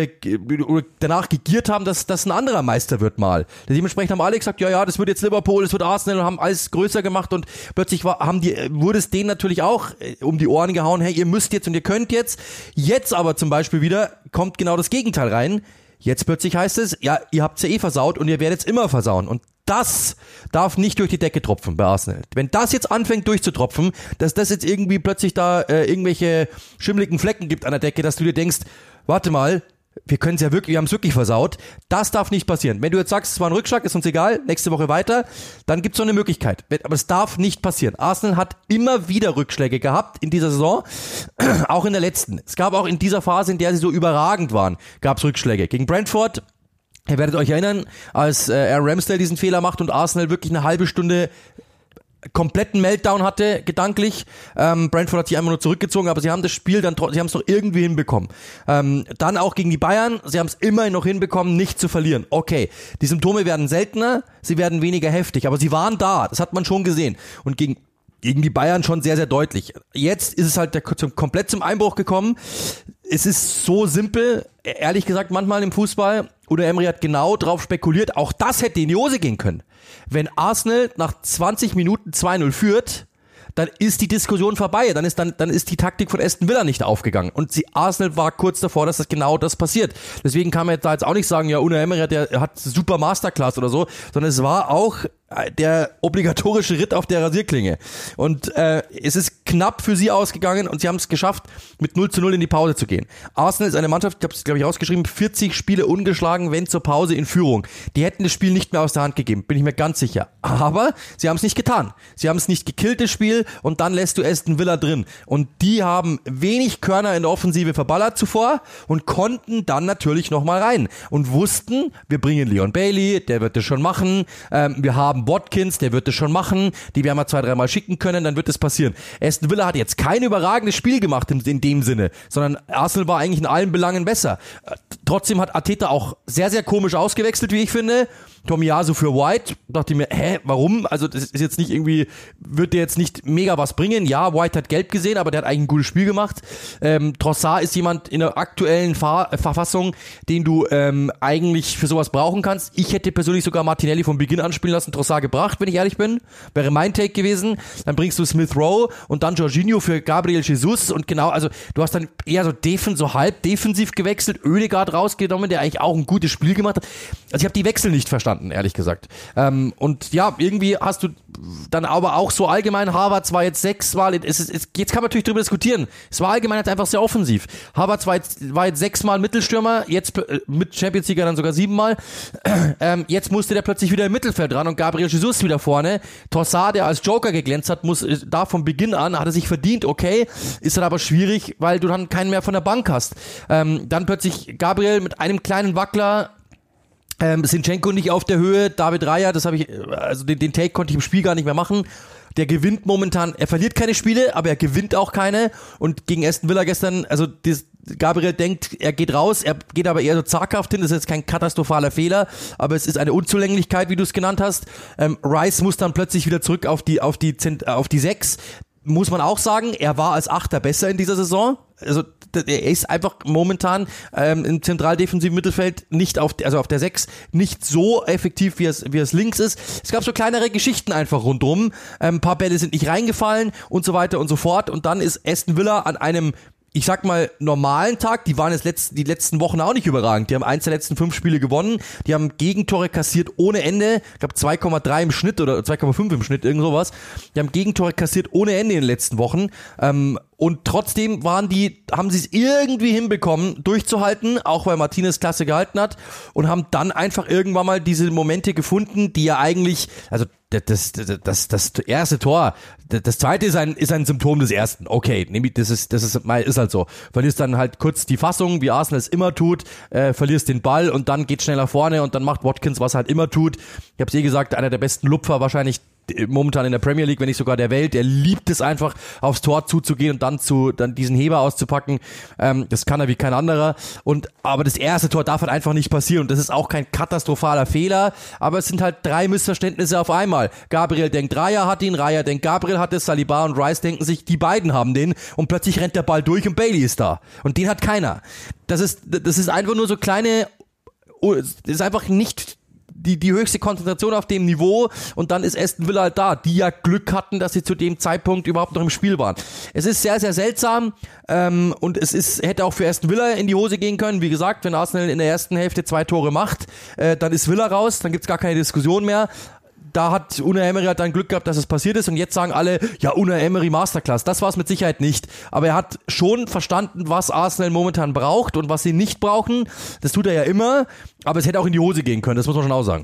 danach gegiert haben, dass ein anderer Meister wird mal. Dementsprechend haben alle gesagt, ja, das wird jetzt Liverpool, das wird Arsenal und haben alles größer gemacht und plötzlich wurde es denen natürlich auch um die Ohren gehauen, hey, ihr müsst jetzt und ihr könnt jetzt aber zum Beispiel wieder kommt genau das Gegenteil rein. Jetzt plötzlich heißt es, ja, ihr habt's ja eh versaut und ihr werdet es immer versauen. Und das darf nicht durch die Decke tropfen bei Arsenal. Wenn das jetzt anfängt durchzutropfen, dass das jetzt irgendwie plötzlich da irgendwelche schimmligen Flecken gibt an der Decke, dass du dir denkst, warte mal, wir haben es wirklich versaut. Das darf nicht passieren. Wenn du jetzt sagst, es war ein Rückschlag, ist uns egal, nächste Woche weiter, dann gibt es so eine Möglichkeit. Aber es darf nicht passieren. Arsenal hat immer wieder Rückschläge gehabt in dieser Saison, auch in der letzten. Es gab auch in dieser Phase, in der sie so überragend waren, gab es Rückschläge. Gegen Brentford, ihr werdet euch erinnern, als Aaron Ramsdale diesen Fehler macht und Arsenal wirklich eine halbe Stunde kompletten Meltdown hatte, gedanklich. Brentford hat sich einfach nur zurückgezogen, aber sie haben das Spiel sie haben es noch irgendwie hinbekommen. Dann auch gegen die Bayern, sie haben es immerhin noch hinbekommen, nicht zu verlieren. Okay, die Symptome werden seltener, sie werden weniger heftig, aber sie waren da, das hat man schon gesehen. Und gegen die Bayern schon sehr, sehr deutlich. Jetzt ist es halt komplett zum Einbruch gekommen. Es ist so simpel, ehrlich gesagt, manchmal im Fußball. Unai Emery hat genau drauf spekuliert, auch das hätte in die Hose gehen können. Wenn Arsenal nach 20 Minuten 2-0 führt, dann ist die Diskussion vorbei. Dann ist die Taktik von Aston Villa nicht aufgegangen. Und Arsenal war kurz davor, dass genau das passiert. Deswegen kann man jetzt auch nicht sagen, ja, Unai Emery, der hat super Masterclass oder so, sondern es war auch der obligatorische Ritt auf der Rasierklinge. Und es ist knapp für sie ausgegangen und sie haben es geschafft, mit 0-0 in die Pause zu gehen. Arsenal ist eine Mannschaft, ich habe es, glaube ich, rausgeschrieben, 40 Spiele ungeschlagen, wenn zur Pause in Führung. Die hätten das Spiel nicht mehr aus der Hand gegeben, bin ich mir ganz sicher. Aber sie haben es nicht getan. Sie haben es nicht gekillt, das Spiel, und dann lässt du Aston Villa drin. Und die haben wenig Körner in der Offensive verballert zuvor und konnten dann natürlich nochmal rein. Und wussten, wir bringen Leon Bailey, der wird das schon machen, wir haben Watkins, der wird es schon machen, die werden wir 2-3 Mal schicken können, dann wird es passieren. Aston Villa hat jetzt kein überragendes Spiel gemacht in dem Sinne, sondern Arsenal war eigentlich in allen Belangen besser. Trotzdem hat Arteta auch sehr, sehr komisch ausgewechselt, wie ich finde. Tomiyasu für White, dachte ich mir, warum? Also das ist jetzt nicht irgendwie, wird der jetzt nicht mega was bringen. Ja, White hat gelb gesehen, aber der hat eigentlich ein gutes Spiel gemacht. Trossard ist jemand in der aktuellen Verfassung, den du eigentlich für sowas brauchen kannst. Ich hätte persönlich sogar Martinelli von Beginn an spielen lassen, Trossard gebracht, wenn ich ehrlich bin. Wäre mein Take gewesen. Dann bringst du Smith Rowe und dann Jorginho für Gabriel Jesus und genau, also du hast dann eher so halb defensiv gewechselt, Ødegaard rausgenommen, der eigentlich auch ein gutes Spiel gemacht hat. Also ich habe die Wechsel nicht verstanden, ehrlich gesagt. Und ja, irgendwie hast du dann aber auch so allgemein, Havertz war jetzt 6 Mal, jetzt kann man natürlich drüber diskutieren, es war allgemein jetzt einfach sehr offensiv. Havertz war jetzt 6 Mal Mittelstürmer, jetzt mit Champions League dann sogar 7 Mal. Jetzt musste der plötzlich wieder im Mittelfeld ran und Gabriel Jesus wieder vorne. Trossard, der als Joker geglänzt hat, da von Beginn an, hat er sich verdient, okay, ist dann aber schwierig, weil du dann keinen mehr von der Bank hast. Dann plötzlich Gabriel mit einem kleinen Wackler, Zinchenko nicht auf der Höhe, David Raya, den Take konnte ich im Spiel gar nicht mehr machen. Der gewinnt momentan, er verliert keine Spiele, aber er gewinnt auch keine. Und gegen Aston Villa gestern, Gabriel denkt, er geht raus, er geht aber eher so zaghaft hin, das ist jetzt kein katastrophaler Fehler, aber es ist eine Unzulänglichkeit, wie du es genannt hast. Rice muss dann plötzlich wieder zurück auf die 6. Muss man auch sagen, er war als Achter besser in dieser Saison. Also er ist einfach momentan im zentraldefensiven Mittelfeld nicht auf der 6 nicht so effektiv, wie es links ist. Es gab so kleinere Geschichten einfach rundrum. Ein paar Bälle sind nicht reingefallen und so weiter und so fort. Und dann ist Aston Villa an einem, ich sag mal, normalen Tag, die waren jetzt die letzten Wochen auch nicht überragend. Die haben 1 der letzten 5 Spiele gewonnen. Die haben Gegentore kassiert ohne Ende. Ich glaube 2,3 im Schnitt oder 2,5 im Schnitt, irgend sowas. Die haben Gegentore kassiert ohne Ende in den letzten Wochen. Und trotzdem haben sie es irgendwie hinbekommen, durchzuhalten, auch weil Martinez klasse gehalten hat, und haben dann einfach irgendwann mal diese Momente gefunden, die ja eigentlich, also das erste Tor, das zweite ist ein Symptom des ersten. Okay, das ist halt so. Verlierst dann halt kurz die Fassung, wie Arsenal es immer tut, verlierst den Ball und dann geht schneller vorne und dann macht Watkins, was er halt immer tut. Ich habe es gesagt, einer der besten Lupfer wahrscheinlich momentan in der Premier League, wenn nicht sogar der Welt. Er liebt es einfach, aufs Tor zuzugehen und dann diesen Heber auszupacken. Das kann er wie kein anderer. Aber das erste Tor darf halt einfach nicht passieren. Und das ist auch kein katastrophaler Fehler. Aber es sind halt 3 Missverständnisse auf einmal. Gabriel denkt, Raya hat ihn. Raya denkt, Gabriel hat es. Saliba und Rice denken sich, die beiden haben den. Und plötzlich rennt der Ball durch und Bailey ist da. Und den hat keiner. Das ist einfach nur so kleine, das ist einfach nicht die höchste Konzentration auf dem Niveau, und dann ist Aston Villa halt da, die ja Glück hatten, dass sie zu dem Zeitpunkt überhaupt noch im Spiel waren. Es ist sehr, sehr seltsam, und hätte auch für Aston Villa in die Hose gehen können. Wie gesagt, wenn Arsenal in der ersten Hälfte 2 Tore macht, dann ist Villa raus, dann gibt's gar keine Diskussion mehr. Da hat Unai Emery halt dann Glück gehabt, dass es passiert ist, und jetzt sagen alle, ja, Unai Emery Masterclass. Das war es mit Sicherheit nicht. Aber er hat schon verstanden, was Arsenal momentan braucht und was sie nicht brauchen. Das tut er ja immer, aber es hätte auch in die Hose gehen können, das muss man schon auch sagen.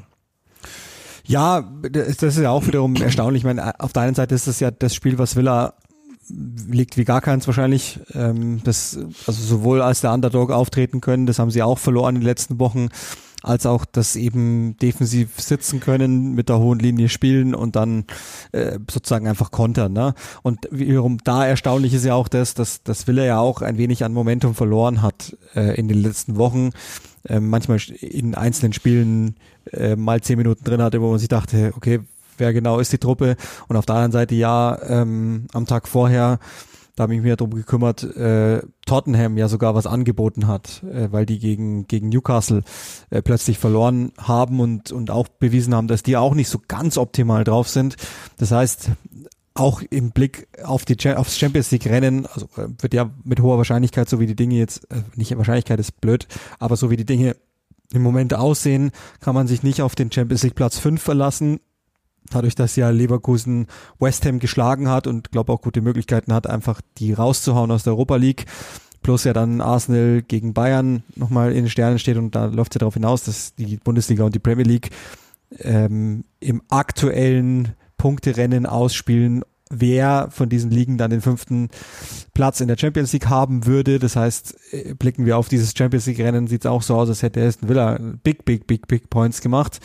Ja, das ist ja auch wiederum erstaunlich. Ich meine, auf der einen Seite ist das ja das Spiel, was Villa liegt wie gar keins wahrscheinlich. Also sowohl als der Underdog auftreten können, das haben sie auch verloren in den letzten Wochen, als auch das eben defensiv sitzen können, mit der hohen Linie spielen und dann sozusagen einfach kontern. Ne? Und wiederum da erstaunlich ist ja auch dass Villa ja auch ein wenig an Momentum verloren hat in den letzten Wochen. Manchmal in einzelnen Spielen mal 10 Minuten drin hatte, wo man sich dachte, okay, wer genau ist die Truppe? Und auf der anderen Seite am Tag vorher, da habe ich mich ja drum gekümmert, Tottenham ja sogar was angeboten hat, weil die gegen Newcastle plötzlich verloren haben und auch bewiesen haben, dass die auch nicht so ganz optimal drauf sind. Das heißt, auch im Blick aufs Champions League Rennen, also wird ja mit hoher Wahrscheinlichkeit, so wie die Dinge jetzt, nicht Wahrscheinlichkeit ist blöd, aber so wie die Dinge im Moment aussehen, kann man sich nicht auf den Champions League Platz 5 verlassen. Dadurch, dass ja Leverkusen West Ham geschlagen hat und glaube auch gute Möglichkeiten hat, einfach die rauszuhauen aus der Europa League, plus ja dann Arsenal gegen Bayern nochmal in den Sternen steht, und da läuft es ja darauf hinaus, dass die Bundesliga und die Premier League im aktuellen Punkterennen ausspielen, wer von diesen Ligen dann den 5. Platz in der Champions League haben würde. Das heißt, blicken wir auf dieses Champions League Rennen, sieht es auch so aus, als hätte Aston Villa big Points gemacht.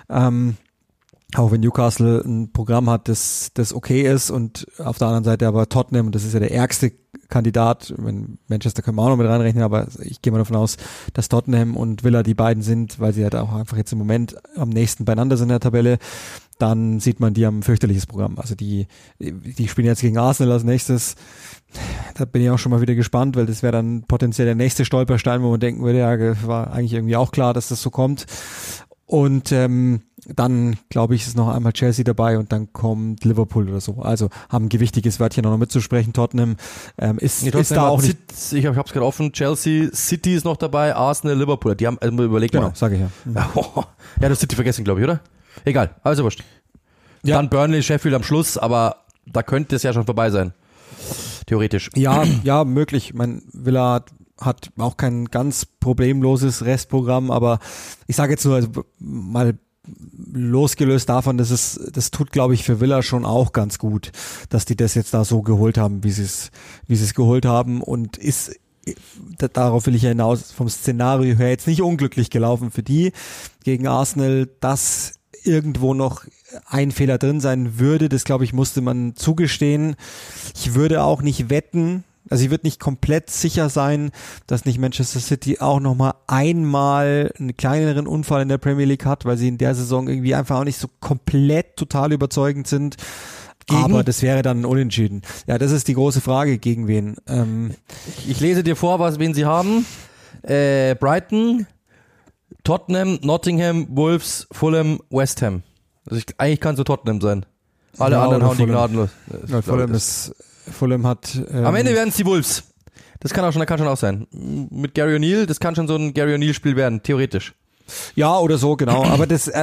Auch wenn Newcastle ein Programm hat, das okay ist, und auf der anderen Seite aber Tottenham, und das ist ja der ärgste Kandidat, wenn Manchester können wir auch noch mit reinrechnen, aber ich gehe mal davon aus, dass Tottenham und Villa die beiden sind, weil sie halt auch einfach jetzt im Moment am nächsten beieinander sind in der Tabelle. Dann sieht man, die haben ein fürchterliches Programm. Also die spielen jetzt gegen Arsenal als nächstes. Da bin ich auch schon mal wieder gespannt, weil das wäre dann potenziell der nächste Stolperstein, wo man denken würde, ja, war eigentlich irgendwie auch klar, dass das so kommt. Und dann, glaube ich, ist noch einmal Chelsea dabei, und dann kommt Liverpool oder so. Also haben ein gewichtiges Wörtchen noch mitzusprechen. Tottenham ist da auch nicht... Ich habe es gerade offen. Chelsea, City ist noch dabei, Arsenal, Liverpool. Die haben, überlegt mal. Genau, sage ich ja. Ja, das City vergessen, glaube ich, oder? Egal, also wurscht. Ja. Dann Burnley, Sheffield am Schluss, aber da könnte es ja schon vorbei sein. Theoretisch. Ja, möglich. Villa hat auch kein ganz problemloses Restprogramm, aber ich sage jetzt nur, also mal losgelöst davon, das tut, glaube ich, für Villa schon auch ganz gut, dass die das jetzt da so geholt haben, wie sie es geholt haben, und darauf will ich ja hinaus, vom Szenario her jetzt nicht unglücklich gelaufen für die gegen Arsenal, dass irgendwo noch ein Fehler drin sein würde. Das, glaube ich, musste man zugestehen. Ich würde auch nicht wetten, also ich würde nicht komplett sicher sein, dass nicht Manchester City auch nochmal einmal einen kleineren Unfall in der Premier League hat, weil sie in der Saison irgendwie einfach auch nicht so komplett total überzeugend sind. Aber das wäre dann unentschieden. Ja, das ist die große Frage, gegen wen. Ich lese dir vor, wen sie haben. Brighton, Tottenham, Nottingham, Wolves, Fulham, West Ham. Also eigentlich kann es so Tottenham sein. Alle anderen hauen die gnadenlos. Ja, Fulham hat... Am Ende werden es die Wolves. Das kann schon auch sein. Mit Gary O'Neill, das kann schon so ein Gary O'Neill-Spiel werden, theoretisch. Ja, oder so, genau. Aber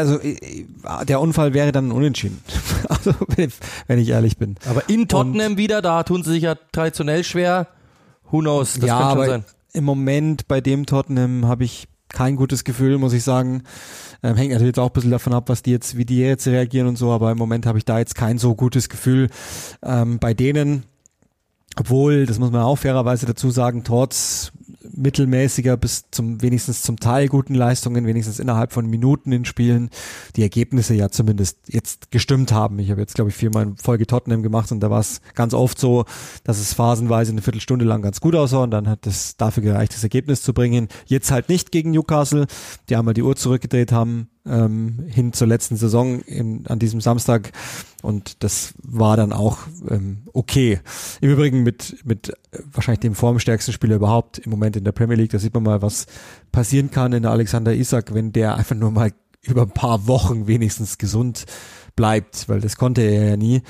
der Unfall wäre dann unentschieden. Also, wenn ich ehrlich bin. Aber in Tottenham wieder, da tun sie sich ja traditionell schwer. Who knows, das kann schon sein. Im Moment bei dem Tottenham habe ich kein gutes Gefühl, muss ich sagen. Hängt natürlich jetzt auch ein bisschen davon ab, wie die jetzt reagieren und so, aber im Moment habe ich da jetzt kein so gutes Gefühl bei denen. Obwohl, das muss man auch fairerweise dazu sagen, trotz mittelmäßiger bis wenigstens zum Teil guten Leistungen, wenigstens innerhalb von Minuten in Spielen, die Ergebnisse ja zumindest jetzt gestimmt haben. Ich habe jetzt, glaube ich, 4-mal in Folge Tottenham gemacht und da war es ganz oft so, dass es phasenweise eine Viertelstunde lang ganz gut aussah und dann hat es dafür gereicht, das Ergebnis zu bringen. Jetzt halt nicht gegen Newcastle, die einmal die Uhr zurückgedreht haben, hin zur letzten Saison an diesem Samstag und das war dann auch okay. Im Übrigen mit wahrscheinlich dem formstärksten Spieler überhaupt im Moment in der Premier League, da sieht man mal, was passieren kann in der Alexander Isak, wenn der einfach nur mal über ein paar Wochen wenigstens gesund bleibt, weil das konnte er ja nie.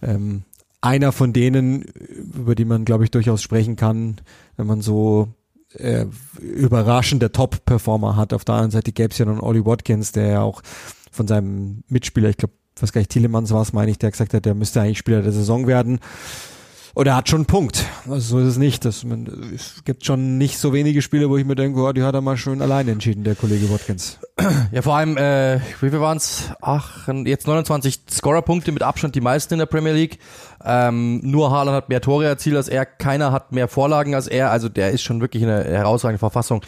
Einer von denen, über die man, glaube ich, durchaus sprechen kann, wenn man so überraschender Top-Performer hat. Auf der anderen Seite gäbe es ja noch Ollie Watkins, der ja auch von seinem Mitspieler, ich glaube, was gar nicht Tielemans war es, meine ich, der gesagt hat, der müsste eigentlich Spieler der Saison werden. Und er hat schon einen Punkt. Also so ist es nicht. Es gibt schon nicht so wenige Spiele, wo ich mir denke, oh, die hat er mal schön alleine entschieden, der Kollege Watkins. Ja, vor allem, wie viel waren es? Jetzt 29 Scorerpunkte, mit Abstand die meisten in der Premier League. Nur Haaland hat mehr Tore erzielt als er, keiner hat mehr Vorlagen als er, also der ist schon wirklich in einer herausragenden Verfassung.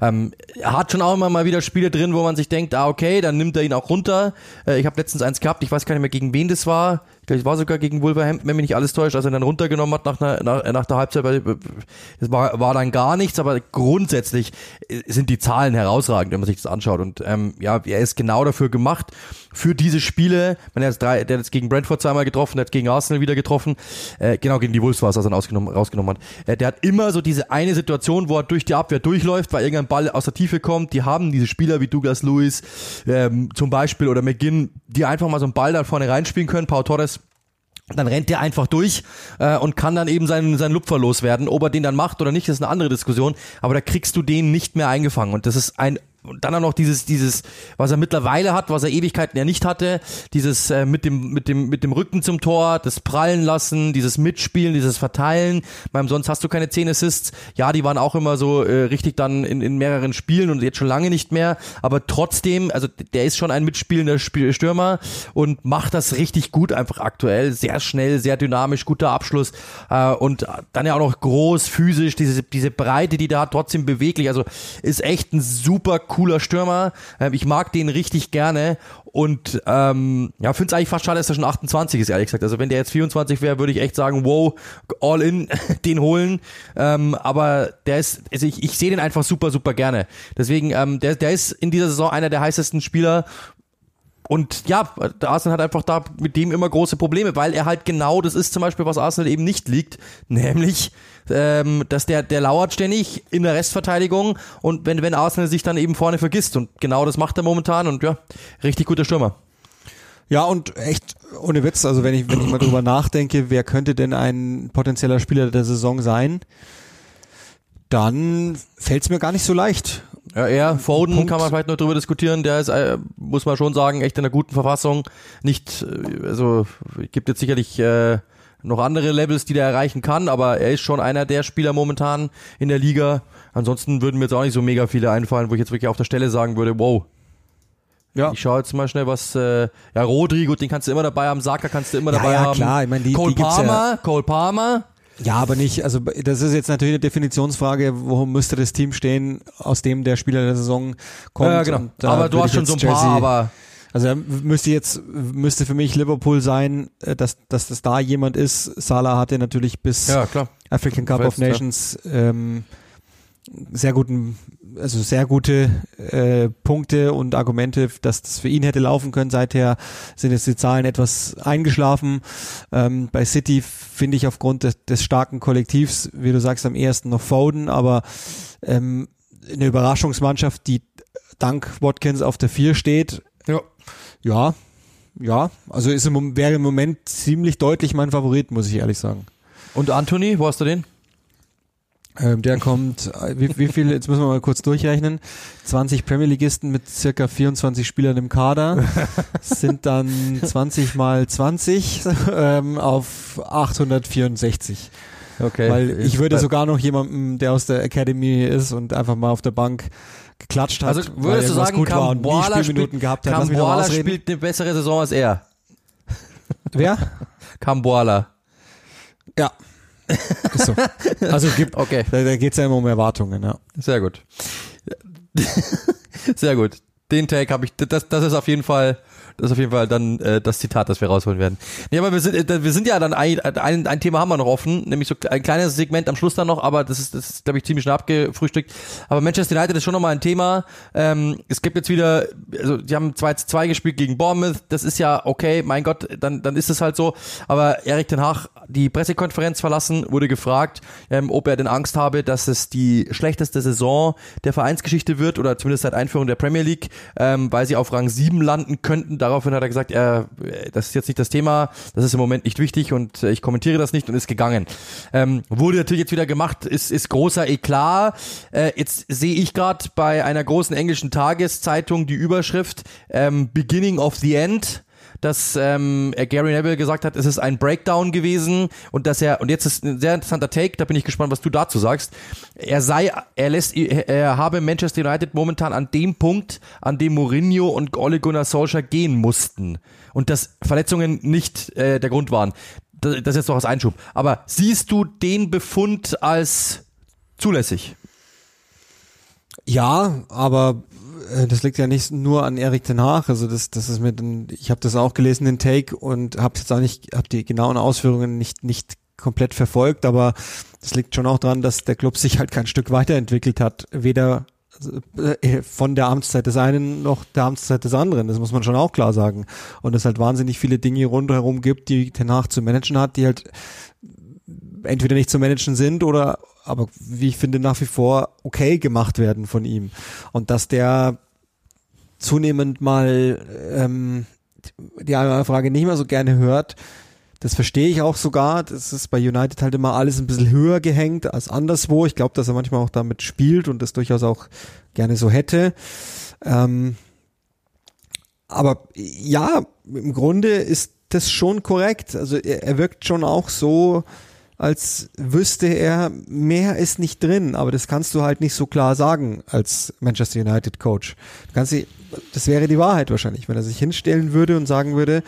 Er hat schon auch immer mal wieder Spiele drin, wo man sich denkt, okay, dann nimmt er ihn auch runter. Ich habe letztens eins gehabt, ich weiß gar nicht mehr, gegen wen das war. Ich glaube, es war sogar gegen Wolverhampton, wenn mich nicht alles täuscht, als er dann runtergenommen hat nach der Halbzeit. Das war dann gar nichts, aber grundsätzlich sind die Zahlen herausragend, wenn man sich das anschaut. Und er ist genau dafür gemacht, für diese Spiele. Der hat jetzt gegen Brentford zweimal getroffen, der hat gegen Arsenal wieder getroffen. Genau, gegen die Wolves war es, als er ihn rausgenommen hat. Der hat immer so diese eine Situation, wo er durch die Abwehr durchläuft, weil irgendein Ball aus der Tiefe kommt. Die haben diese Spieler wie Douglas Luiz zum Beispiel oder McGinn, die einfach mal so einen Ball da vorne reinspielen können. Pau Torres. Dann rennt der einfach durch und kann dann eben seinen Lupfer loswerden. Ob er den dann macht oder nicht, ist eine andere Diskussion. Aber da kriegst du den nicht mehr eingefangen. Und das ist und dann auch noch dieses, was er mittlerweile hat, was er Ewigkeiten ja nicht hatte, dieses mit dem Rücken zum Tor, das Prallen lassen, dieses Mitspielen, dieses Verteilen. Sonst hast du keine 10 Assists. Ja, die waren auch immer so richtig dann in mehreren Spielen und jetzt schon lange nicht mehr. Aber trotzdem, also der ist schon ein mitspielender Stürmer und macht das richtig gut einfach aktuell. Sehr schnell, sehr dynamisch, guter Abschluss und dann ja auch noch groß, physisch, diese Breite, die der hat, trotzdem beweglich. Also ist echt ein super cooler Stürmer. Ich mag den richtig gerne und finde es eigentlich fast schade, dass er schon 28 ist, ehrlich gesagt. Also wenn der jetzt 24 wäre, würde ich echt sagen, wow, all in, den holen. Aber der ist, also ich sehe den einfach super, super gerne. Deswegen, der ist in dieser Saison einer der heißesten Spieler. Und ja, der Arsenal hat einfach da mit dem immer große Probleme, weil er halt genau das ist zum Beispiel, was Arsenal eben nicht liegt, nämlich, dass der lauert ständig in der Restverteidigung und wenn Arsenal sich dann eben vorne vergisst und genau das macht er momentan und ja, richtig guter Stürmer. Ja, und echt ohne Witz, also wenn ich mal drüber nachdenke, wer könnte denn ein potenzieller Spieler der Saison sein, dann fällt es mir gar nicht so leicht. Ja, Foden Punkt. Kann man vielleicht noch drüber diskutieren, der ist, muss man schon sagen, echt in einer guten Verfassung. Nicht, also gibt jetzt sicherlich noch andere Levels, die der erreichen kann, aber er ist schon einer der Spieler momentan in der Liga. Ansonsten würden mir jetzt auch nicht so mega viele einfallen, wo ich jetzt wirklich auf der Stelle sagen würde, wow. Ja. Ich schaue jetzt mal schnell, was Rodri, gut, den kannst du immer dabei haben, Saka kannst du immer dabei haben. Ja, klar, ich meine, Cole Palmer. Ja, aber nicht, also das ist jetzt natürlich eine Definitionsfrage, wo müsste das Team stehen, aus dem der Spieler der Saison kommt. Ja, genau. Aber du hast schon so ein paar, aber... Also müsste für mich Liverpool sein, dass das da jemand ist. Salah hatte natürlich bis African Cup of Nations sehr gute Punkte und Argumente, dass das für ihn hätte laufen können. Seither sind jetzt die Zahlen etwas eingeschlafen. Bei City finde ich aufgrund des starken Kollektivs, wie du sagst, am ehesten noch Foden, aber eine Überraschungsmannschaft, die dank Watkins auf der 4 steht. Ja, also wäre im Moment ziemlich deutlich mein Favorit, muss ich ehrlich sagen. Und Anthony, wo hast du den? Der kommt, wie viel, jetzt müssen wir mal kurz durchrechnen, 20 Premier Ligisten mit circa 24 Spielern im Kader, sind dann 20 mal 20 auf 864. Okay. Weil ich würde sogar noch jemandem, der aus der Academy ist und einfach mal auf der Bank geklatscht hat, also würdest du sagen, Camboala spielt eine bessere Saison als er? Wer? Camboala. Ja. Ist so. Also okay. Da geht es ja immer um Erwartungen, ja. Sehr gut. Sehr gut. Den Take habe ich, das ist auf jeden Fall dann das Zitat, das wir rausholen werden. Nee, aber wir sind ja dann ein Thema haben wir noch offen, nämlich so ein kleines Segment am Schluss dann noch, aber das ist glaube ich ziemlich schnell abgefrühstückt. Aber Manchester United ist schon nochmal ein Thema. Es gibt jetzt wieder, also die haben 2-2 gespielt gegen Bournemouth, das ist ja okay, mein Gott, dann ist es halt so. Aber Erik ten Hag, die Pressekonferenz verlassen, wurde gefragt, ob er denn Angst habe, dass es die schlechteste Saison der Vereinsgeschichte wird oder zumindest seit Einführung der Premier League, weil sie auf Rang 7 landen könnten. Daraufhin hat er gesagt, das ist jetzt nicht das Thema, das ist im Moment nicht wichtig und ich kommentiere das nicht und ist gegangen. Wurde natürlich jetzt wieder gemacht, ist großer Eklat. Jetzt sehe ich gerade bei einer großen englischen Tageszeitung die Überschrift Beginning of the End, dass Gary Neville gesagt hat, es ist ein Breakdown gewesen und und jetzt ist ein sehr interessanter Take, da bin ich gespannt, was du dazu sagst. Er habe Manchester United momentan an dem Punkt, an dem Mourinho und Ole Gunnar Solskjaer gehen mussten und dass Verletzungen nicht der Grund waren. Das ist jetzt doch als Einschub. Aber siehst du den Befund als zulässig? Ja, aber das liegt ja nicht nur an Erik ten Hag, also das ist ich habe das auch gelesen, den Take, und habe die genauen Ausführungen nicht komplett verfolgt, aber das liegt schon auch daran, dass der Club sich halt kein Stück weiterentwickelt hat, weder von der Amtszeit des einen noch der Amtszeit des anderen, das muss man schon auch klar sagen, und es halt wahnsinnig viele Dinge rundherum gibt, die ten Hag zu managen hat, die halt entweder nicht zu managen sind oder aber wie ich finde nach wie vor okay gemacht werden von ihm, und dass der zunehmend mal die eine Frage nicht mehr so gerne hört, das verstehe ich auch sogar. Das ist bei United halt immer alles ein bisschen höher gehängt als anderswo. Ich glaube, dass er manchmal auch damit spielt und das durchaus auch gerne so hätte. Aber ja, im Grunde ist das schon korrekt. Also er wirkt schon auch so, als wüsste er, mehr ist nicht drin, aber das kannst du halt nicht so klar sagen als Manchester United Coach. Das wäre die Wahrheit wahrscheinlich, wenn er sich hinstellen würde und sagen würde,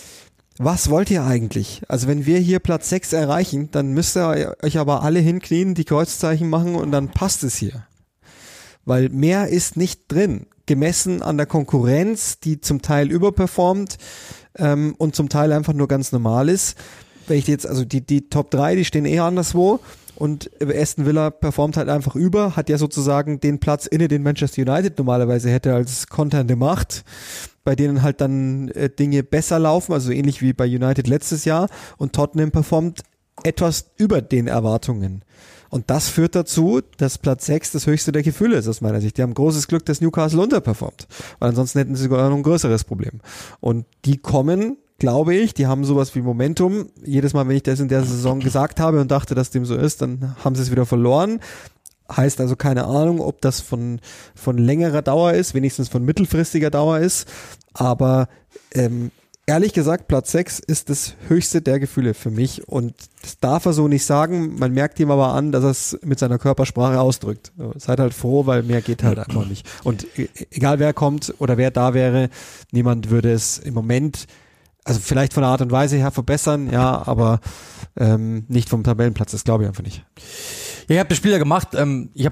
was wollt ihr eigentlich? Also wenn wir hier Platz 6 erreichen, dann müsst ihr euch aber alle hinknien, die Kreuzzeichen machen und dann passt es hier. Weil mehr ist nicht drin, gemessen an der Konkurrenz, die zum Teil überperformt und zum Teil einfach nur ganz normal ist. Wenn ich jetzt, also die Top 3, die stehen eher anderswo und Aston Villa performt halt einfach über, hat ja sozusagen den Platz inne, den Manchester United normalerweise hätte als konternde Macht, bei denen halt dann Dinge besser laufen, also ähnlich wie bei United letztes Jahr, und Tottenham performt etwas über den Erwartungen. Und das führt dazu, dass Platz 6 das höchste der Gefühle ist aus meiner Sicht. Die haben großes Glück, dass Newcastle unterperformt, weil ansonsten hätten sie sogar noch ein größeres Problem. Und die kommen, glaube ich, die haben sowas wie Momentum. Jedes Mal, wenn ich das in der Saison gesagt habe und dachte, dass dem so ist, dann haben sie es wieder verloren. Heißt also keine Ahnung, ob das von längerer Dauer ist, wenigstens von mittelfristiger Dauer ist. Aber ehrlich gesagt, Platz 6 ist das höchste der Gefühle für mich. Und das darf er so nicht sagen. Man merkt ihm aber an, dass er es mit seiner Körpersprache ausdrückt. Seid halt froh, weil mehr geht halt einfach nicht. Und egal wer kommt oder wer da wäre, niemand würde es im Moment, also vielleicht von der Art und Weise her verbessern, ja, aber nicht vom Tabellenplatz, das glaube ich einfach nicht. Ja, ich habe das Spiel ja gemacht, ich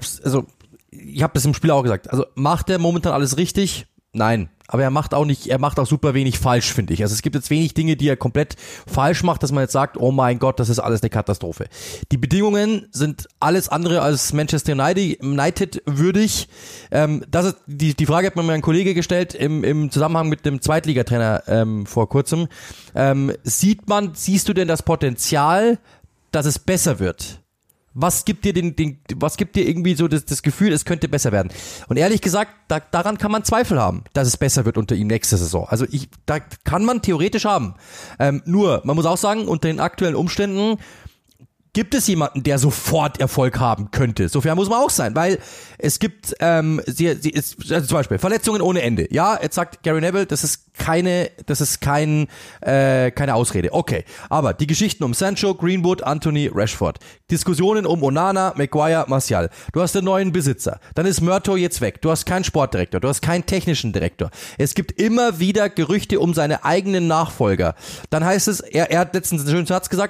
habe das im Spiel auch gesagt, also macht er momentan alles richtig? Nein, aber er macht auch super wenig falsch, finde ich. Also es gibt jetzt wenig Dinge, die er komplett falsch macht, dass man jetzt sagt, oh mein Gott, das ist alles eine Katastrophe. Die Bedingungen sind alles andere als Manchester United würdig. Das ist die Frage hat mir mein Kollege gestellt im Zusammenhang mit dem Zweitligatrainer vor kurzem. Siehst du denn das Potenzial, dass es besser wird? Was gibt dir irgendwie so das Gefühl, es könnte besser werden? Und ehrlich gesagt, daran kann man Zweifel haben, dass es besser wird unter ihm nächste Saison. Also da kann man theoretisch haben. Nur, man muss auch sagen, unter den aktuellen Umständen gibt es jemanden, der sofort Erfolg haben könnte. So fair muss man auch sein, weil es gibt also zum Beispiel Verletzungen ohne Ende. Ja, jetzt sagt Gary Neville, das ist keine Ausrede. Okay, aber die Geschichten um Sancho, Greenwood, Anthony, Rashford, Diskussionen um Onana, Maguire, Martial. Du hast den neuen Besitzer. Dann ist Murtough jetzt weg. Du hast keinen Sportdirektor. Du hast keinen technischen Direktor. Es gibt immer wieder Gerüchte um seine eigenen Nachfolger. Dann heißt es, er hat letztens einen schönen Satz gesagt,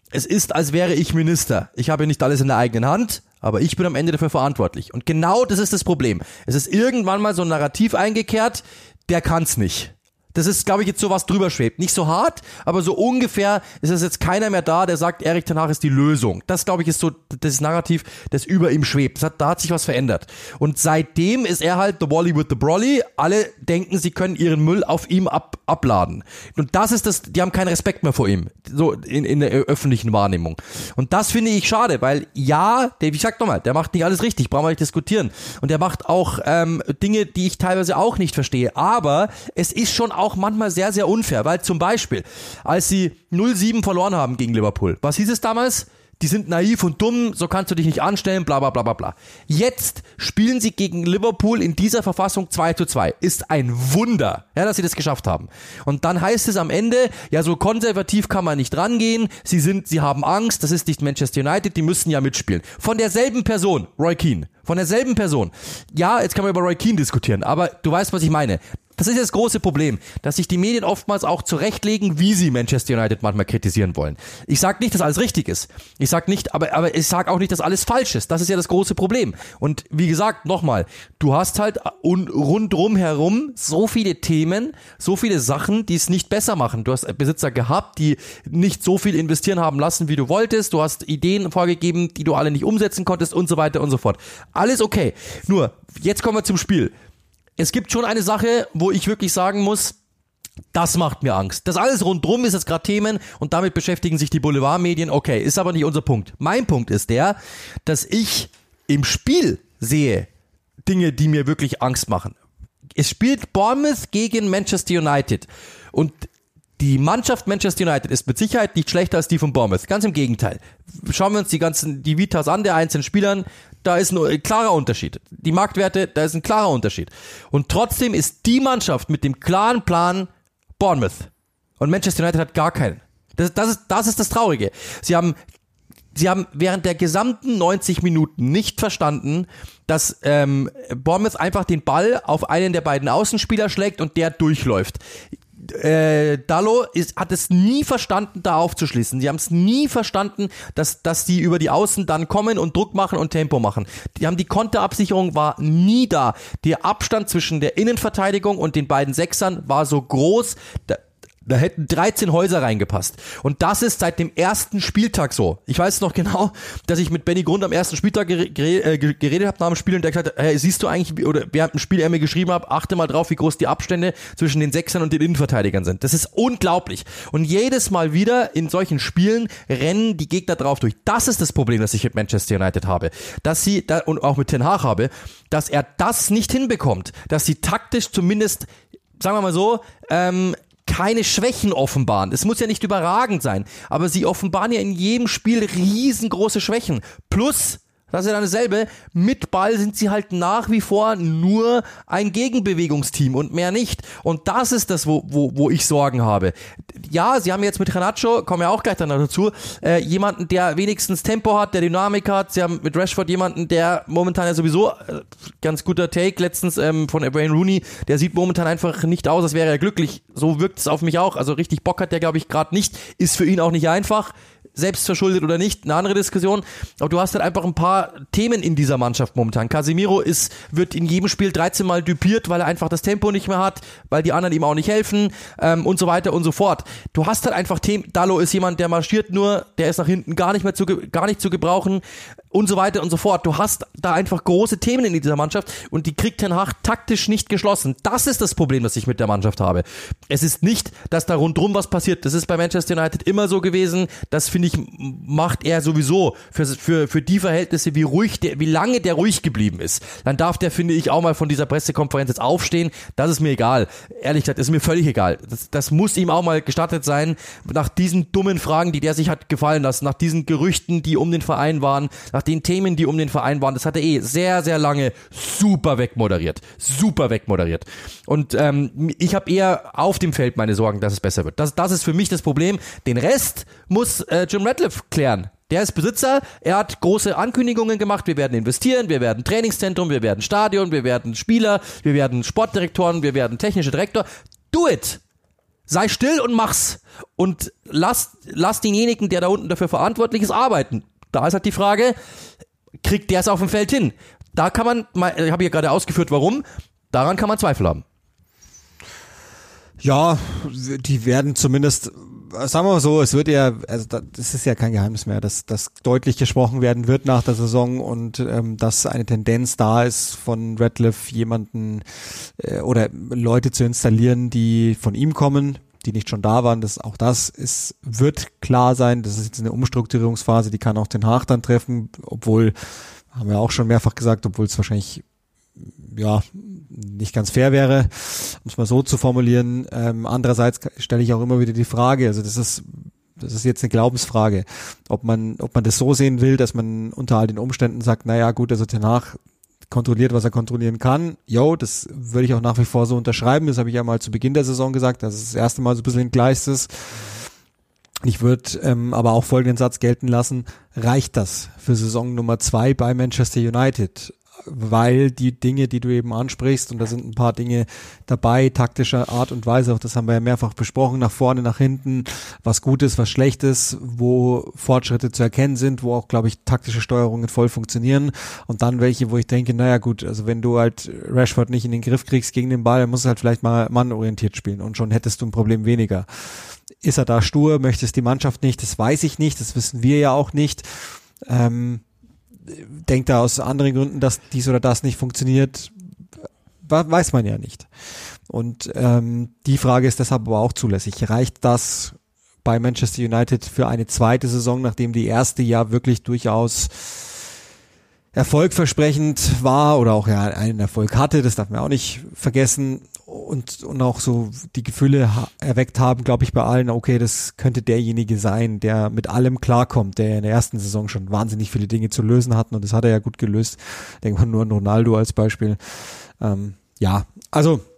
es ist, als wäre ich Minister. Ich habe nicht alles in der eigenen Hand, aber ich bin am Ende dafür verantwortlich. Und genau das ist das Problem. Es ist irgendwann mal so ein Narrativ eingekehrt, der kann's nicht. Das ist, glaube ich, jetzt so was drüber schwebt. Nicht so hart, aber so ungefähr ist es jetzt keiner mehr da, der sagt, Erik ten Hag ist die Lösung. Das, glaube ich, ist so das Narrativ, das über ihm schwebt. Da hat sich was verändert. Und seitdem ist er halt the Wally with the Brolly. Alle denken, sie können ihren Müll auf ihm abladen. Und das ist das, die haben keinen Respekt mehr vor ihm. So in der öffentlichen Wahrnehmung. Und das finde ich schade, weil ja, ich sag nochmal, der macht nicht alles richtig, brauchen wir nicht diskutieren. Und der macht auch Dinge, die ich teilweise auch nicht verstehe. Aber es ist schon auch manchmal sehr, sehr unfair, weil zum Beispiel, als sie 0-7 verloren haben gegen Liverpool, was hieß es damals? Die sind naiv und dumm, so kannst du dich nicht anstellen, bla bla bla bla bla. Jetzt spielen sie gegen Liverpool in dieser Verfassung 2-2. Ist ein Wunder, ja, dass sie das geschafft haben. Und dann heißt es am Ende, ja, so konservativ kann man nicht rangehen, sie haben Angst, das ist nicht Manchester United, die müssen ja mitspielen. Von derselben Person, Roy Keane, von derselben Person. Ja, jetzt kann man über Roy Keane diskutieren, aber du weißt, was ich meine. Das ist das große Problem, dass sich die Medien oftmals auch zurechtlegen, wie sie Manchester United manchmal kritisieren wollen. Ich sage nicht, dass alles richtig ist. Ich sage nicht, aber ich sage auch nicht, dass alles falsch ist. Das ist ja das große Problem. Und wie gesagt, nochmal, du hast halt rundrum herum so viele Themen, so viele Sachen, die es nicht besser machen. Du hast Besitzer gehabt, die nicht so viel investieren haben lassen, wie du wolltest. Du hast Ideen vorgegeben, die du alle nicht umsetzen konntest und so weiter und so fort. Alles okay. Nur, jetzt kommen wir zum Spiel. Es gibt schon eine Sache, wo ich wirklich sagen muss, das macht mir Angst. Das alles rundrum ist jetzt gerade Themen und damit beschäftigen sich die Boulevardmedien. Okay, ist aber nicht unser Punkt. Mein Punkt ist der, dass ich im Spiel sehe Dinge, die mir wirklich Angst machen. Es spielt Bournemouth gegen Manchester United und die Mannschaft Manchester United ist mit Sicherheit nicht schlechter als die von Bournemouth. Ganz im Gegenteil. Schauen wir uns die Vitas an, der einzelnen Spielern, da ist ein klarer Unterschied. Die Marktwerte, da ist ein klarer Unterschied. Und trotzdem ist die Mannschaft mit dem klaren Plan Bournemouth. Und Manchester United hat gar keinen. Das ist das Traurige. Sie haben während der gesamten 90 Minuten nicht verstanden, dass Bournemouth einfach den Ball auf einen der beiden Außenspieler schlägt und der durchläuft. Dalot hat es nie verstanden, da aufzuschließen. Sie haben es nie verstanden, dass die über die Außen dann kommen und Druck machen und Tempo machen. Die Konterabsicherung war nie da. Der Abstand zwischen der Innenverteidigung und den beiden Sechsern war so groß, da hätten 13 Häuser reingepasst. Und das ist seit dem ersten Spieltag so. Ich weiß noch genau, dass ich mit Benny Grund am ersten Spieltag geredet habe nach dem Spiel und der gesagt hat, hey, siehst du eigentlich, oder während dem Spiel er mir geschrieben hat, achte mal drauf, wie groß die Abstände zwischen den Sechsern und den Innenverteidigern sind. Das ist unglaublich. Und jedes Mal wieder in solchen Spielen rennen die Gegner drauf durch. Das ist das Problem, das ich mit Manchester United habe. Und auch mit Ten Hag habe, dass er das nicht hinbekommt. Dass sie taktisch zumindest, sagen wir mal so, keine Schwächen offenbaren. Es muss ja nicht überragend sein, aber sie offenbaren ja in jedem Spiel riesengroße Schwächen. Plus, das ist ja dann dasselbe, mit Ball sind sie halt nach wie vor nur ein Gegenbewegungsteam und mehr nicht. Und das ist das, wo ich Sorgen habe. Ja, sie haben jetzt mit Garnacho, kommen wir auch gleich dann dazu, jemanden, der wenigstens Tempo hat, der Dynamik hat. Sie haben mit Rashford jemanden, der momentan ja sowieso, ganz guter Take letztens von Wayne Rooney, der sieht momentan einfach nicht aus, als wäre er glücklich. So wirkt es auf mich auch. Also richtig Bock hat der, glaube ich, gerade nicht. Ist für ihn auch nicht einfach. Selbstverschuldet oder nicht, eine andere Diskussion. Aber du hast halt einfach ein paar Themen in dieser Mannschaft momentan. Casemiro wird in jedem Spiel 13 Mal düpiert, weil er einfach das Tempo nicht mehr hat, weil die anderen ihm auch nicht helfen und so weiter und so fort. Du hast halt einfach Themen. Dalot ist jemand, der marschiert nur, der ist nach hinten gar nicht zu gebrauchen und so weiter und so fort. Du hast da einfach große Themen in dieser Mannschaft und die kriegt Ten Hag taktisch nicht geschlossen. Das ist das Problem, das ich mit der Mannschaft habe. Es ist nicht, dass da rundrum was passiert. Das ist bei Manchester United immer so gewesen. Das finde ich, macht er sowieso für die Verhältnisse, wie lange der ruhig geblieben ist. Dann darf der, finde ich, auch mal von dieser Pressekonferenz jetzt aufstehen. Das ist mir egal. Ehrlich gesagt, ist mir völlig egal. Das muss ihm auch mal gestattet sein, nach diesen dummen Fragen, die der sich hat gefallen lassen, nach diesen Gerüchten, die um den Verein waren, nach den Themen, die um den Verein waren. Das hat er sehr, sehr lange super wegmoderiert. Und ich habe eher auf dem Feld meine Sorgen, dass es besser wird. Das ist für mich das Problem. Den Rest muss Jim Ratcliffe klären. Der ist Besitzer, er hat große Ankündigungen gemacht, wir werden investieren, wir werden Trainingszentrum, wir werden Stadion, wir werden Spieler, wir werden Sportdirektoren, wir werden technischer Direktor. Do it! sei still und mach's. Und lass denjenigen, der da unten dafür verantwortlich ist, arbeiten. Da ist halt die Frage, kriegt der es auf dem Feld hin? Da kann man, ich habe ja gerade ausgeführt, warum, daran kann man Zweifel haben. Ja, die werden zumindest, sagen wir mal so, es wird ja, also das ist ja kein Geheimnis mehr, dass deutlich gesprochen werden wird nach der Saison und dass eine Tendenz da ist, von Ratcliffe jemanden oder Leute zu installieren, die von ihm kommen, die nicht schon da waren. Wird klar sein, das ist jetzt eine Umstrukturierungsphase, die kann auch Den Haag dann treffen, obwohl, haben wir auch schon mehrfach gesagt, obwohl es wahrscheinlich nicht ganz fair wäre, um es mal so zu formulieren. Andererseits stelle ich auch immer wieder die Frage, also das ist jetzt eine Glaubensfrage, ob man das so sehen will, dass man unter all den Umständen sagt, naja gut, also Ten Hag kontrolliert, was er kontrollieren kann. Das würde ich auch nach wie vor so unterschreiben. Das habe ich ja mal zu Beginn der Saison gesagt, dass es das erste Mal so ein bisschen entgleist ist. Ich würde aber auch folgenden Satz gelten lassen: Reicht das für Saison Nummer 2 bei Manchester United? Weil die Dinge, die du eben ansprichst, und da sind ein paar Dinge dabei, taktischer Art und Weise, auch das haben wir ja mehrfach besprochen, nach vorne, nach hinten, was gut ist, was schlecht ist, wo Fortschritte zu erkennen sind, wo auch, glaube ich, taktische Steuerungen voll funktionieren, und dann welche, wo ich denke, naja gut, also wenn du halt Rashford nicht in den Griff kriegst gegen den Ball, dann musst du halt vielleicht mal mannorientiert spielen und schon hättest du ein Problem weniger. Ist er da stur, möchte es die Mannschaft nicht, das weiß ich nicht, das wissen wir ja auch nicht. Denkt er aus anderen Gründen, dass dies oder das nicht funktioniert, weiß man ja nicht. Und die Frage ist deshalb aber auch zulässig. Reicht das bei Manchester United für eine zweite Saison, nachdem die erste ja wirklich durchaus erfolgversprechend war oder auch ja einen Erfolg hatte, das darf man auch nicht vergessen, und auch so die Gefühle erweckt haben, glaube ich, bei allen, okay, das könnte derjenige sein, der mit allem klarkommt, der in der ersten Saison schon wahnsinnig viele Dinge zu lösen hatten, und das hat er ja gut gelöst. Denkt man nur an Ronaldo als Beispiel. Also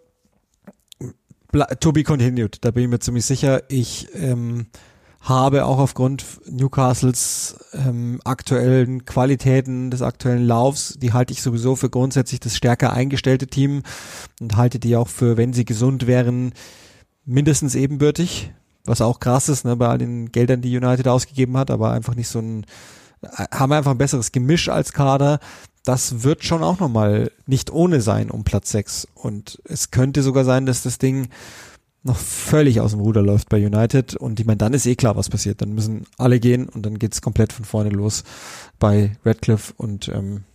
to be continued, da bin ich mir ziemlich sicher. Ich habe auch aufgrund Newcastles aktuellen Qualitäten, des aktuellen Laufs, die halte ich sowieso für grundsätzlich das stärker eingestellte Team und halte die auch für, wenn sie gesund wären, mindestens ebenbürtig, was auch krass ist, ne, bei all den Geldern, die United ausgegeben hat, aber einfach nicht haben einfach ein besseres Gemisch als Kader. Das wird schon auch nochmal nicht ohne sein um Platz 6, und es könnte sogar sein, dass das Ding noch völlig aus dem Ruder läuft bei United, und ich meine, dann ist klar, was passiert. Dann müssen alle gehen und dann geht's komplett von vorne los bei Ratcliffe, und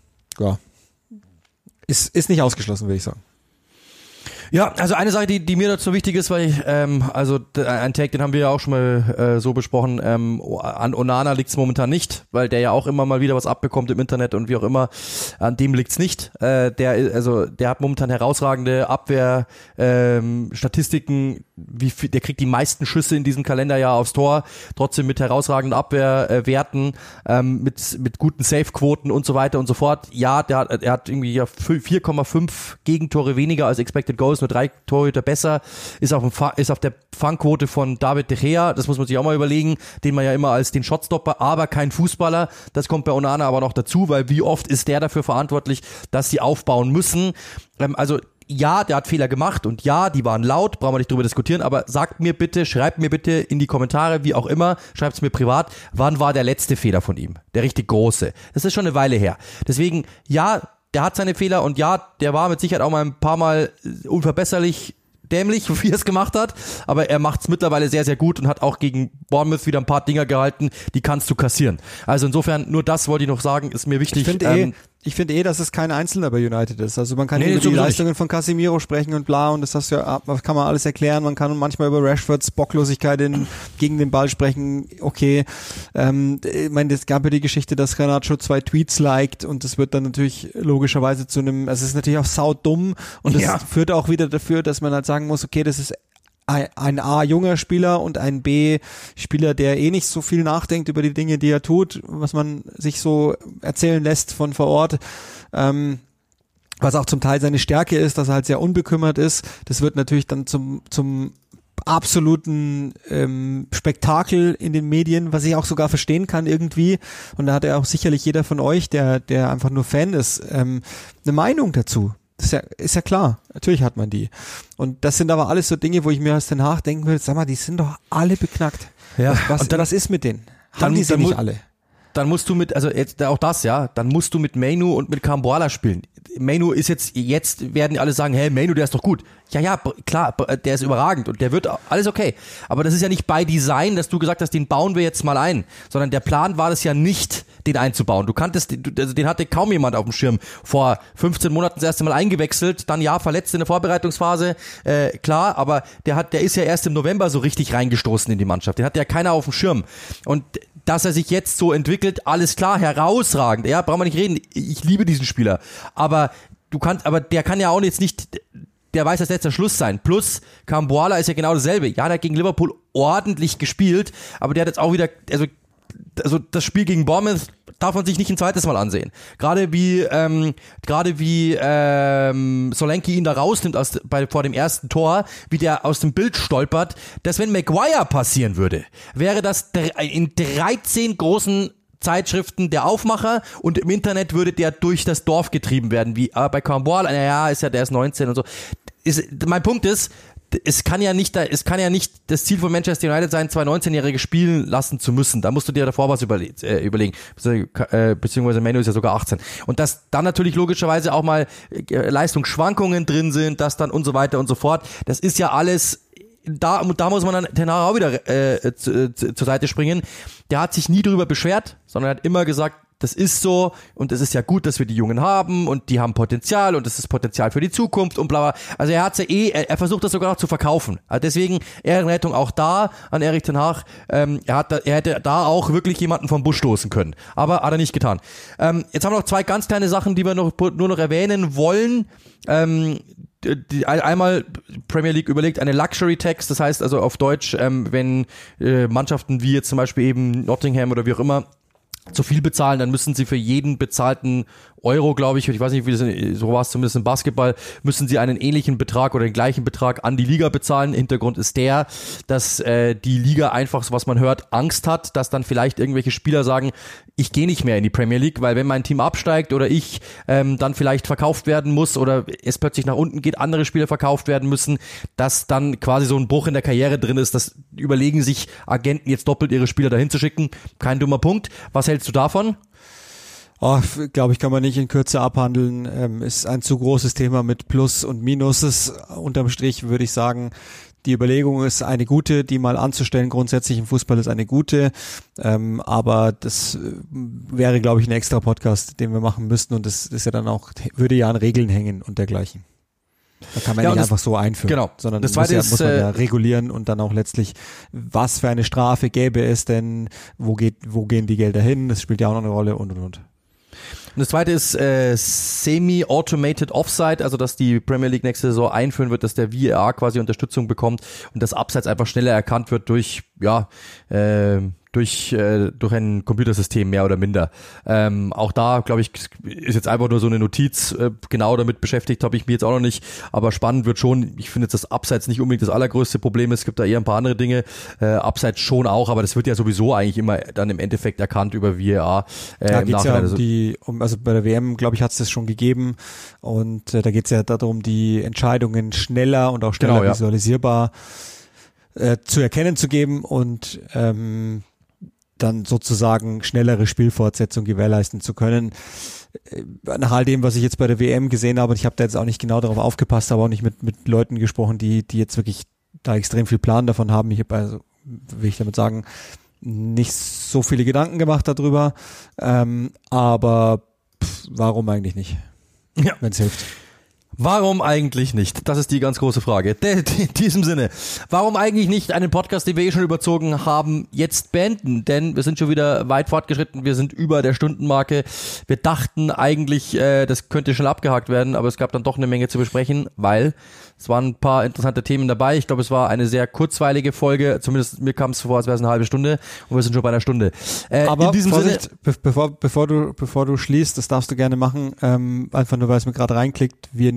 ist nicht ausgeschlossen, würde ich sagen. Ja, also eine Sache, die mir dazu wichtig ist, weil ich, ein Take, den haben wir ja auch schon mal so besprochen, an Onana liegt's momentan nicht, weil der ja auch immer mal wieder was abbekommt im Internet und wie auch immer, an dem liegt's nicht. Der hat momentan herausragende Abwehr der kriegt die meisten Schüsse in diesem Kalenderjahr aufs Tor, trotzdem mit herausragenden Abwehrwerten, mit guten Safe-Quoten und so weiter und so fort. Ja, er hat irgendwie 4,5 Gegentore weniger als Expected Goals, nur 3 Torhüter besser, ist auf der Fangquote von David De Gea, das muss man sich auch mal überlegen, den man ja immer als den Shotstopper, aber kein Fußballer, das kommt bei Onana aber noch dazu, weil wie oft ist der dafür verantwortlich, dass sie aufbauen müssen, ja, der hat Fehler gemacht und ja, die waren laut, brauchen wir nicht drüber diskutieren, aber schreibt mir bitte in die Kommentare, wie auch immer, schreibt es mir privat, wann war der letzte Fehler von ihm? Der richtig große. Das ist schon eine Weile her. Deswegen, ja, der hat seine Fehler und ja, der war mit Sicherheit auch mal ein paar Mal unverbesserlich dämlich, wie er es gemacht hat, aber er macht es mittlerweile sehr, sehr gut und hat auch gegen Bournemouth wieder ein paar Dinger gehalten, die kannst du kassieren. Also insofern, nur das wollte ich noch sagen, ist mir wichtig. Ich finde dass es kein Einzelner bei United ist. Also man kann über die Leistungen von Casemiro sprechen und bla, und das kann man alles erklären. Man kann manchmal über Rashfords Bocklosigkeit gegen den Ball sprechen. Okay, ich meine, es gab ja die Geschichte, dass Garnacho 2 Tweets liked, und das wird dann natürlich logischerweise zu einem, also es ist natürlich auch saudumm, und das führt auch wieder dafür, dass man halt sagen muss, okay, das ist ein A, junger Spieler, und ein B, Spieler, der nicht so viel nachdenkt über die Dinge, die er tut, was man sich so erzählen lässt von vor Ort, was auch zum Teil seine Stärke ist, dass er halt sehr unbekümmert ist. Das wird natürlich dann zum absoluten Spektakel in den Medien, was ich auch sogar verstehen kann irgendwie, und da hat ja auch sicherlich jeder von euch, der einfach nur Fan ist, eine Meinung dazu. Das ist ja klar. Natürlich hat man die. Und das sind aber alles so Dinge, wo ich mir aus Den Haag denken will, sag mal, die sind doch alle beknackt. Ja. Was ist mit denen? Haben die sie nicht alle? Dann musst du also jetzt auch das, ja, dann musst du mit Mainu und mit Kamboala spielen. Mainu ist jetzt werden alle sagen, hey, Mainu, der ist doch gut. Ja, klar, der ist überragend und der wird alles okay. Aber das ist ja nicht by Design, dass du gesagt hast, den bauen wir jetzt mal ein, sondern der Plan war das ja nicht, den einzubauen. Den hatte kaum jemand auf dem Schirm. Vor 15 Monaten das erste Mal eingewechselt, dann verletzt in der Vorbereitungsphase, klar, aber der ist ja erst im November so richtig reingestoßen in die Mannschaft. Den hat ja keiner auf dem Schirm. Und dass er sich jetzt so entwickelt, alles klar, herausragend. Ja, brauchen wir nicht reden. Ich liebe diesen Spieler. Aber der kann ja auch jetzt nicht, der weiß, dass letzter Schluss sein. Plus, Kamboala ist ja genau dasselbe. Ja, der hat gegen Liverpool ordentlich gespielt, aber der hat jetzt auch wieder, also das Spiel gegen Bournemouth darf man sich nicht ein zweites Mal ansehen. Gerade wie Solanke ihn da rausnimmt vor dem ersten Tor, wie der aus dem Bild stolpert, dass wenn Maguire passieren würde, wäre das in 13 großen Zeitschriften der Aufmacher und im Internet würde der durch das Dorf getrieben werden, wie bei Kamboala, der ist 19 und so. Mein Punkt ist, es kann ja nicht das Ziel von Manchester United sein, 2 19-Jährige spielen lassen zu müssen. Da musst du dir davor was überlegen. Beziehungsweise Manu ist ja sogar 18. Und dass dann natürlich logischerweise auch mal Leistungsschwankungen drin sind, das dann und so weiter und so fort. Das ist ja alles, da muss man dann Ten Hag auch wieder zur Seite springen. Der hat sich nie drüber beschwert, sondern hat immer gesagt, das ist so und es ist ja gut, dass wir die Jungen haben und die haben Potenzial und das ist Potenzial für die Zukunft und bla bla. Also er versucht das sogar noch zu verkaufen. Also deswegen Ehrenrettung auch da an Erik ten Hag. Er hätte da auch wirklich jemanden vom Bus stoßen können. Aber hat er nicht getan. Jetzt haben wir noch 2 ganz kleine Sachen, die wir nur noch erwähnen wollen. Einmal Premier League überlegt eine Luxury Tax, das heißt also auf Deutsch, wenn Mannschaften wie jetzt zum Beispiel eben Nottingham oder wie auch immer zu viel bezahlen, dann müssen sie für jeden bezahlten Euro, glaube ich weiß nicht, wie das so war es zumindest im Basketball, müssen sie einen ähnlichen Betrag oder den gleichen Betrag an die Liga bezahlen. Hintergrund ist der, dass die Liga einfach, so was man hört, Angst hat, dass dann vielleicht irgendwelche Spieler sagen, ich gehe nicht mehr in die Premier League, weil wenn mein Team absteigt oder ich dann vielleicht verkauft werden muss oder es plötzlich nach unten geht, andere Spieler verkauft werden müssen, dass dann quasi so ein Bruch in der Karriere drin ist. Das überlegen sich Agenten jetzt doppelt ihre Spieler dahin zu schicken. Kein dummer Punkt. Was hältst du davon? Glaube ich, kann man nicht in Kürze abhandeln. Ist ein zu großes Thema mit Plus und Minuses. Unterm Strich würde ich sagen, die Überlegung ist eine gute, die mal anzustellen. Grundsätzlich im Fußball ist eine gute. Aber das wäre, glaube ich, ein extra Podcast, den wir machen müssten. Und das ist ja dann auch, würde ja an Regeln hängen und dergleichen. Da kann man nicht einfach so einführen, genau. Sondern das muss man ja regulieren und dann auch letztlich, was für eine Strafe gäbe es denn, wo gehen die Gelder hin, das spielt ja auch noch eine Rolle und. Und das zweite ist Semi-Automated Offside, also dass die Premier League nächste Saison einführen wird, dass der VAR quasi Unterstützung bekommt und das Abseits einfach schneller erkannt wird durch ein Computersystem mehr oder minder. Auch da, glaube ich, ist jetzt einfach nur so eine Notiz, genau damit beschäftigt habe ich mich jetzt auch noch nicht, aber spannend wird schon. Ich finde jetzt, dass Abseits nicht unbedingt das allergrößte Problem ist, es gibt da eher ein paar andere Dinge, Abseits schon auch, aber das wird ja sowieso eigentlich immer dann im Endeffekt erkannt über VAR. Da geht's ja also bei der WM, glaube ich, hat es das schon gegeben und da geht's ja darum, die Entscheidungen schneller und auch schneller visualisierbar zu erkennen zu geben und dann sozusagen schnellere Spielfortsetzung gewährleisten zu können. Nach all dem, was ich jetzt bei der WM gesehen habe, und ich habe da jetzt auch nicht genau darauf aufgepasst, aber auch nicht mit Leuten gesprochen, die jetzt wirklich da extrem viel Plan davon haben. Ich habe also, will ich damit sagen, nicht so viele Gedanken gemacht darüber, aber warum eigentlich nicht, wenn es hilft? Warum eigentlich nicht? Das ist die ganz große Frage. In diesem Sinne, warum eigentlich nicht einen Podcast, den wir schon überzogen haben, jetzt beenden? Denn wir sind schon wieder weit fortgeschritten, wir sind über der Stundenmarke. Wir dachten eigentlich, das könnte schnell abgehakt werden, aber es gab dann doch eine Menge zu besprechen, weil es waren ein paar interessante Themen dabei. Ich glaube, es war eine sehr kurzweilige Folge, zumindest mir kam es vor, als wäre es eine halbe Stunde und wir sind schon bei einer Stunde. Aber in diesem Vorsicht, Sinne, bevor du schließt, das darfst du gerne machen, einfach nur, weil es mir gerade reinklickt, wir nehmen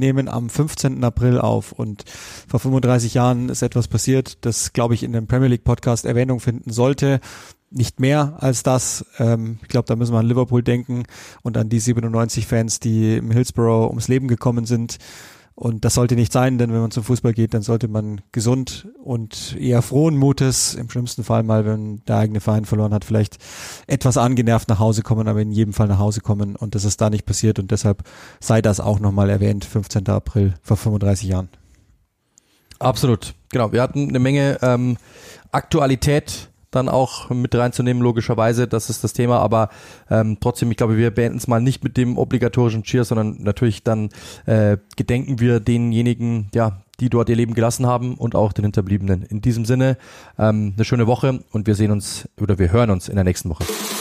nehmen am 15. April auf und vor 35 Jahren ist etwas passiert, das, glaube ich, in dem Premier League Podcast Erwähnung finden sollte. Nicht mehr als das. Ich glaube, da müssen wir an Liverpool denken und an die 97 Fans, die im Hillsborough ums Leben gekommen sind. Und das sollte nicht sein, denn wenn man zum Fußball geht, dann sollte man gesund und eher frohen Mutes, im schlimmsten Fall mal, wenn der eigene Verein verloren hat, vielleicht etwas angenervt nach Hause kommen, aber in jedem Fall nach Hause kommen. Und das ist da nicht passiert und deshalb sei das auch nochmal erwähnt, 15. April vor 35 Jahren. Absolut, genau. Wir hatten eine Menge Aktualität dann auch mit reinzunehmen, logischerweise, das ist das Thema, aber trotzdem, ich glaube, wir beenden es mal nicht mit dem obligatorischen Cheer, sondern natürlich dann gedenken wir denjenigen, ja, die dort ihr Leben gelassen haben und auch den Hinterbliebenen. In diesem Sinne, eine schöne Woche und wir hören uns in der nächsten Woche.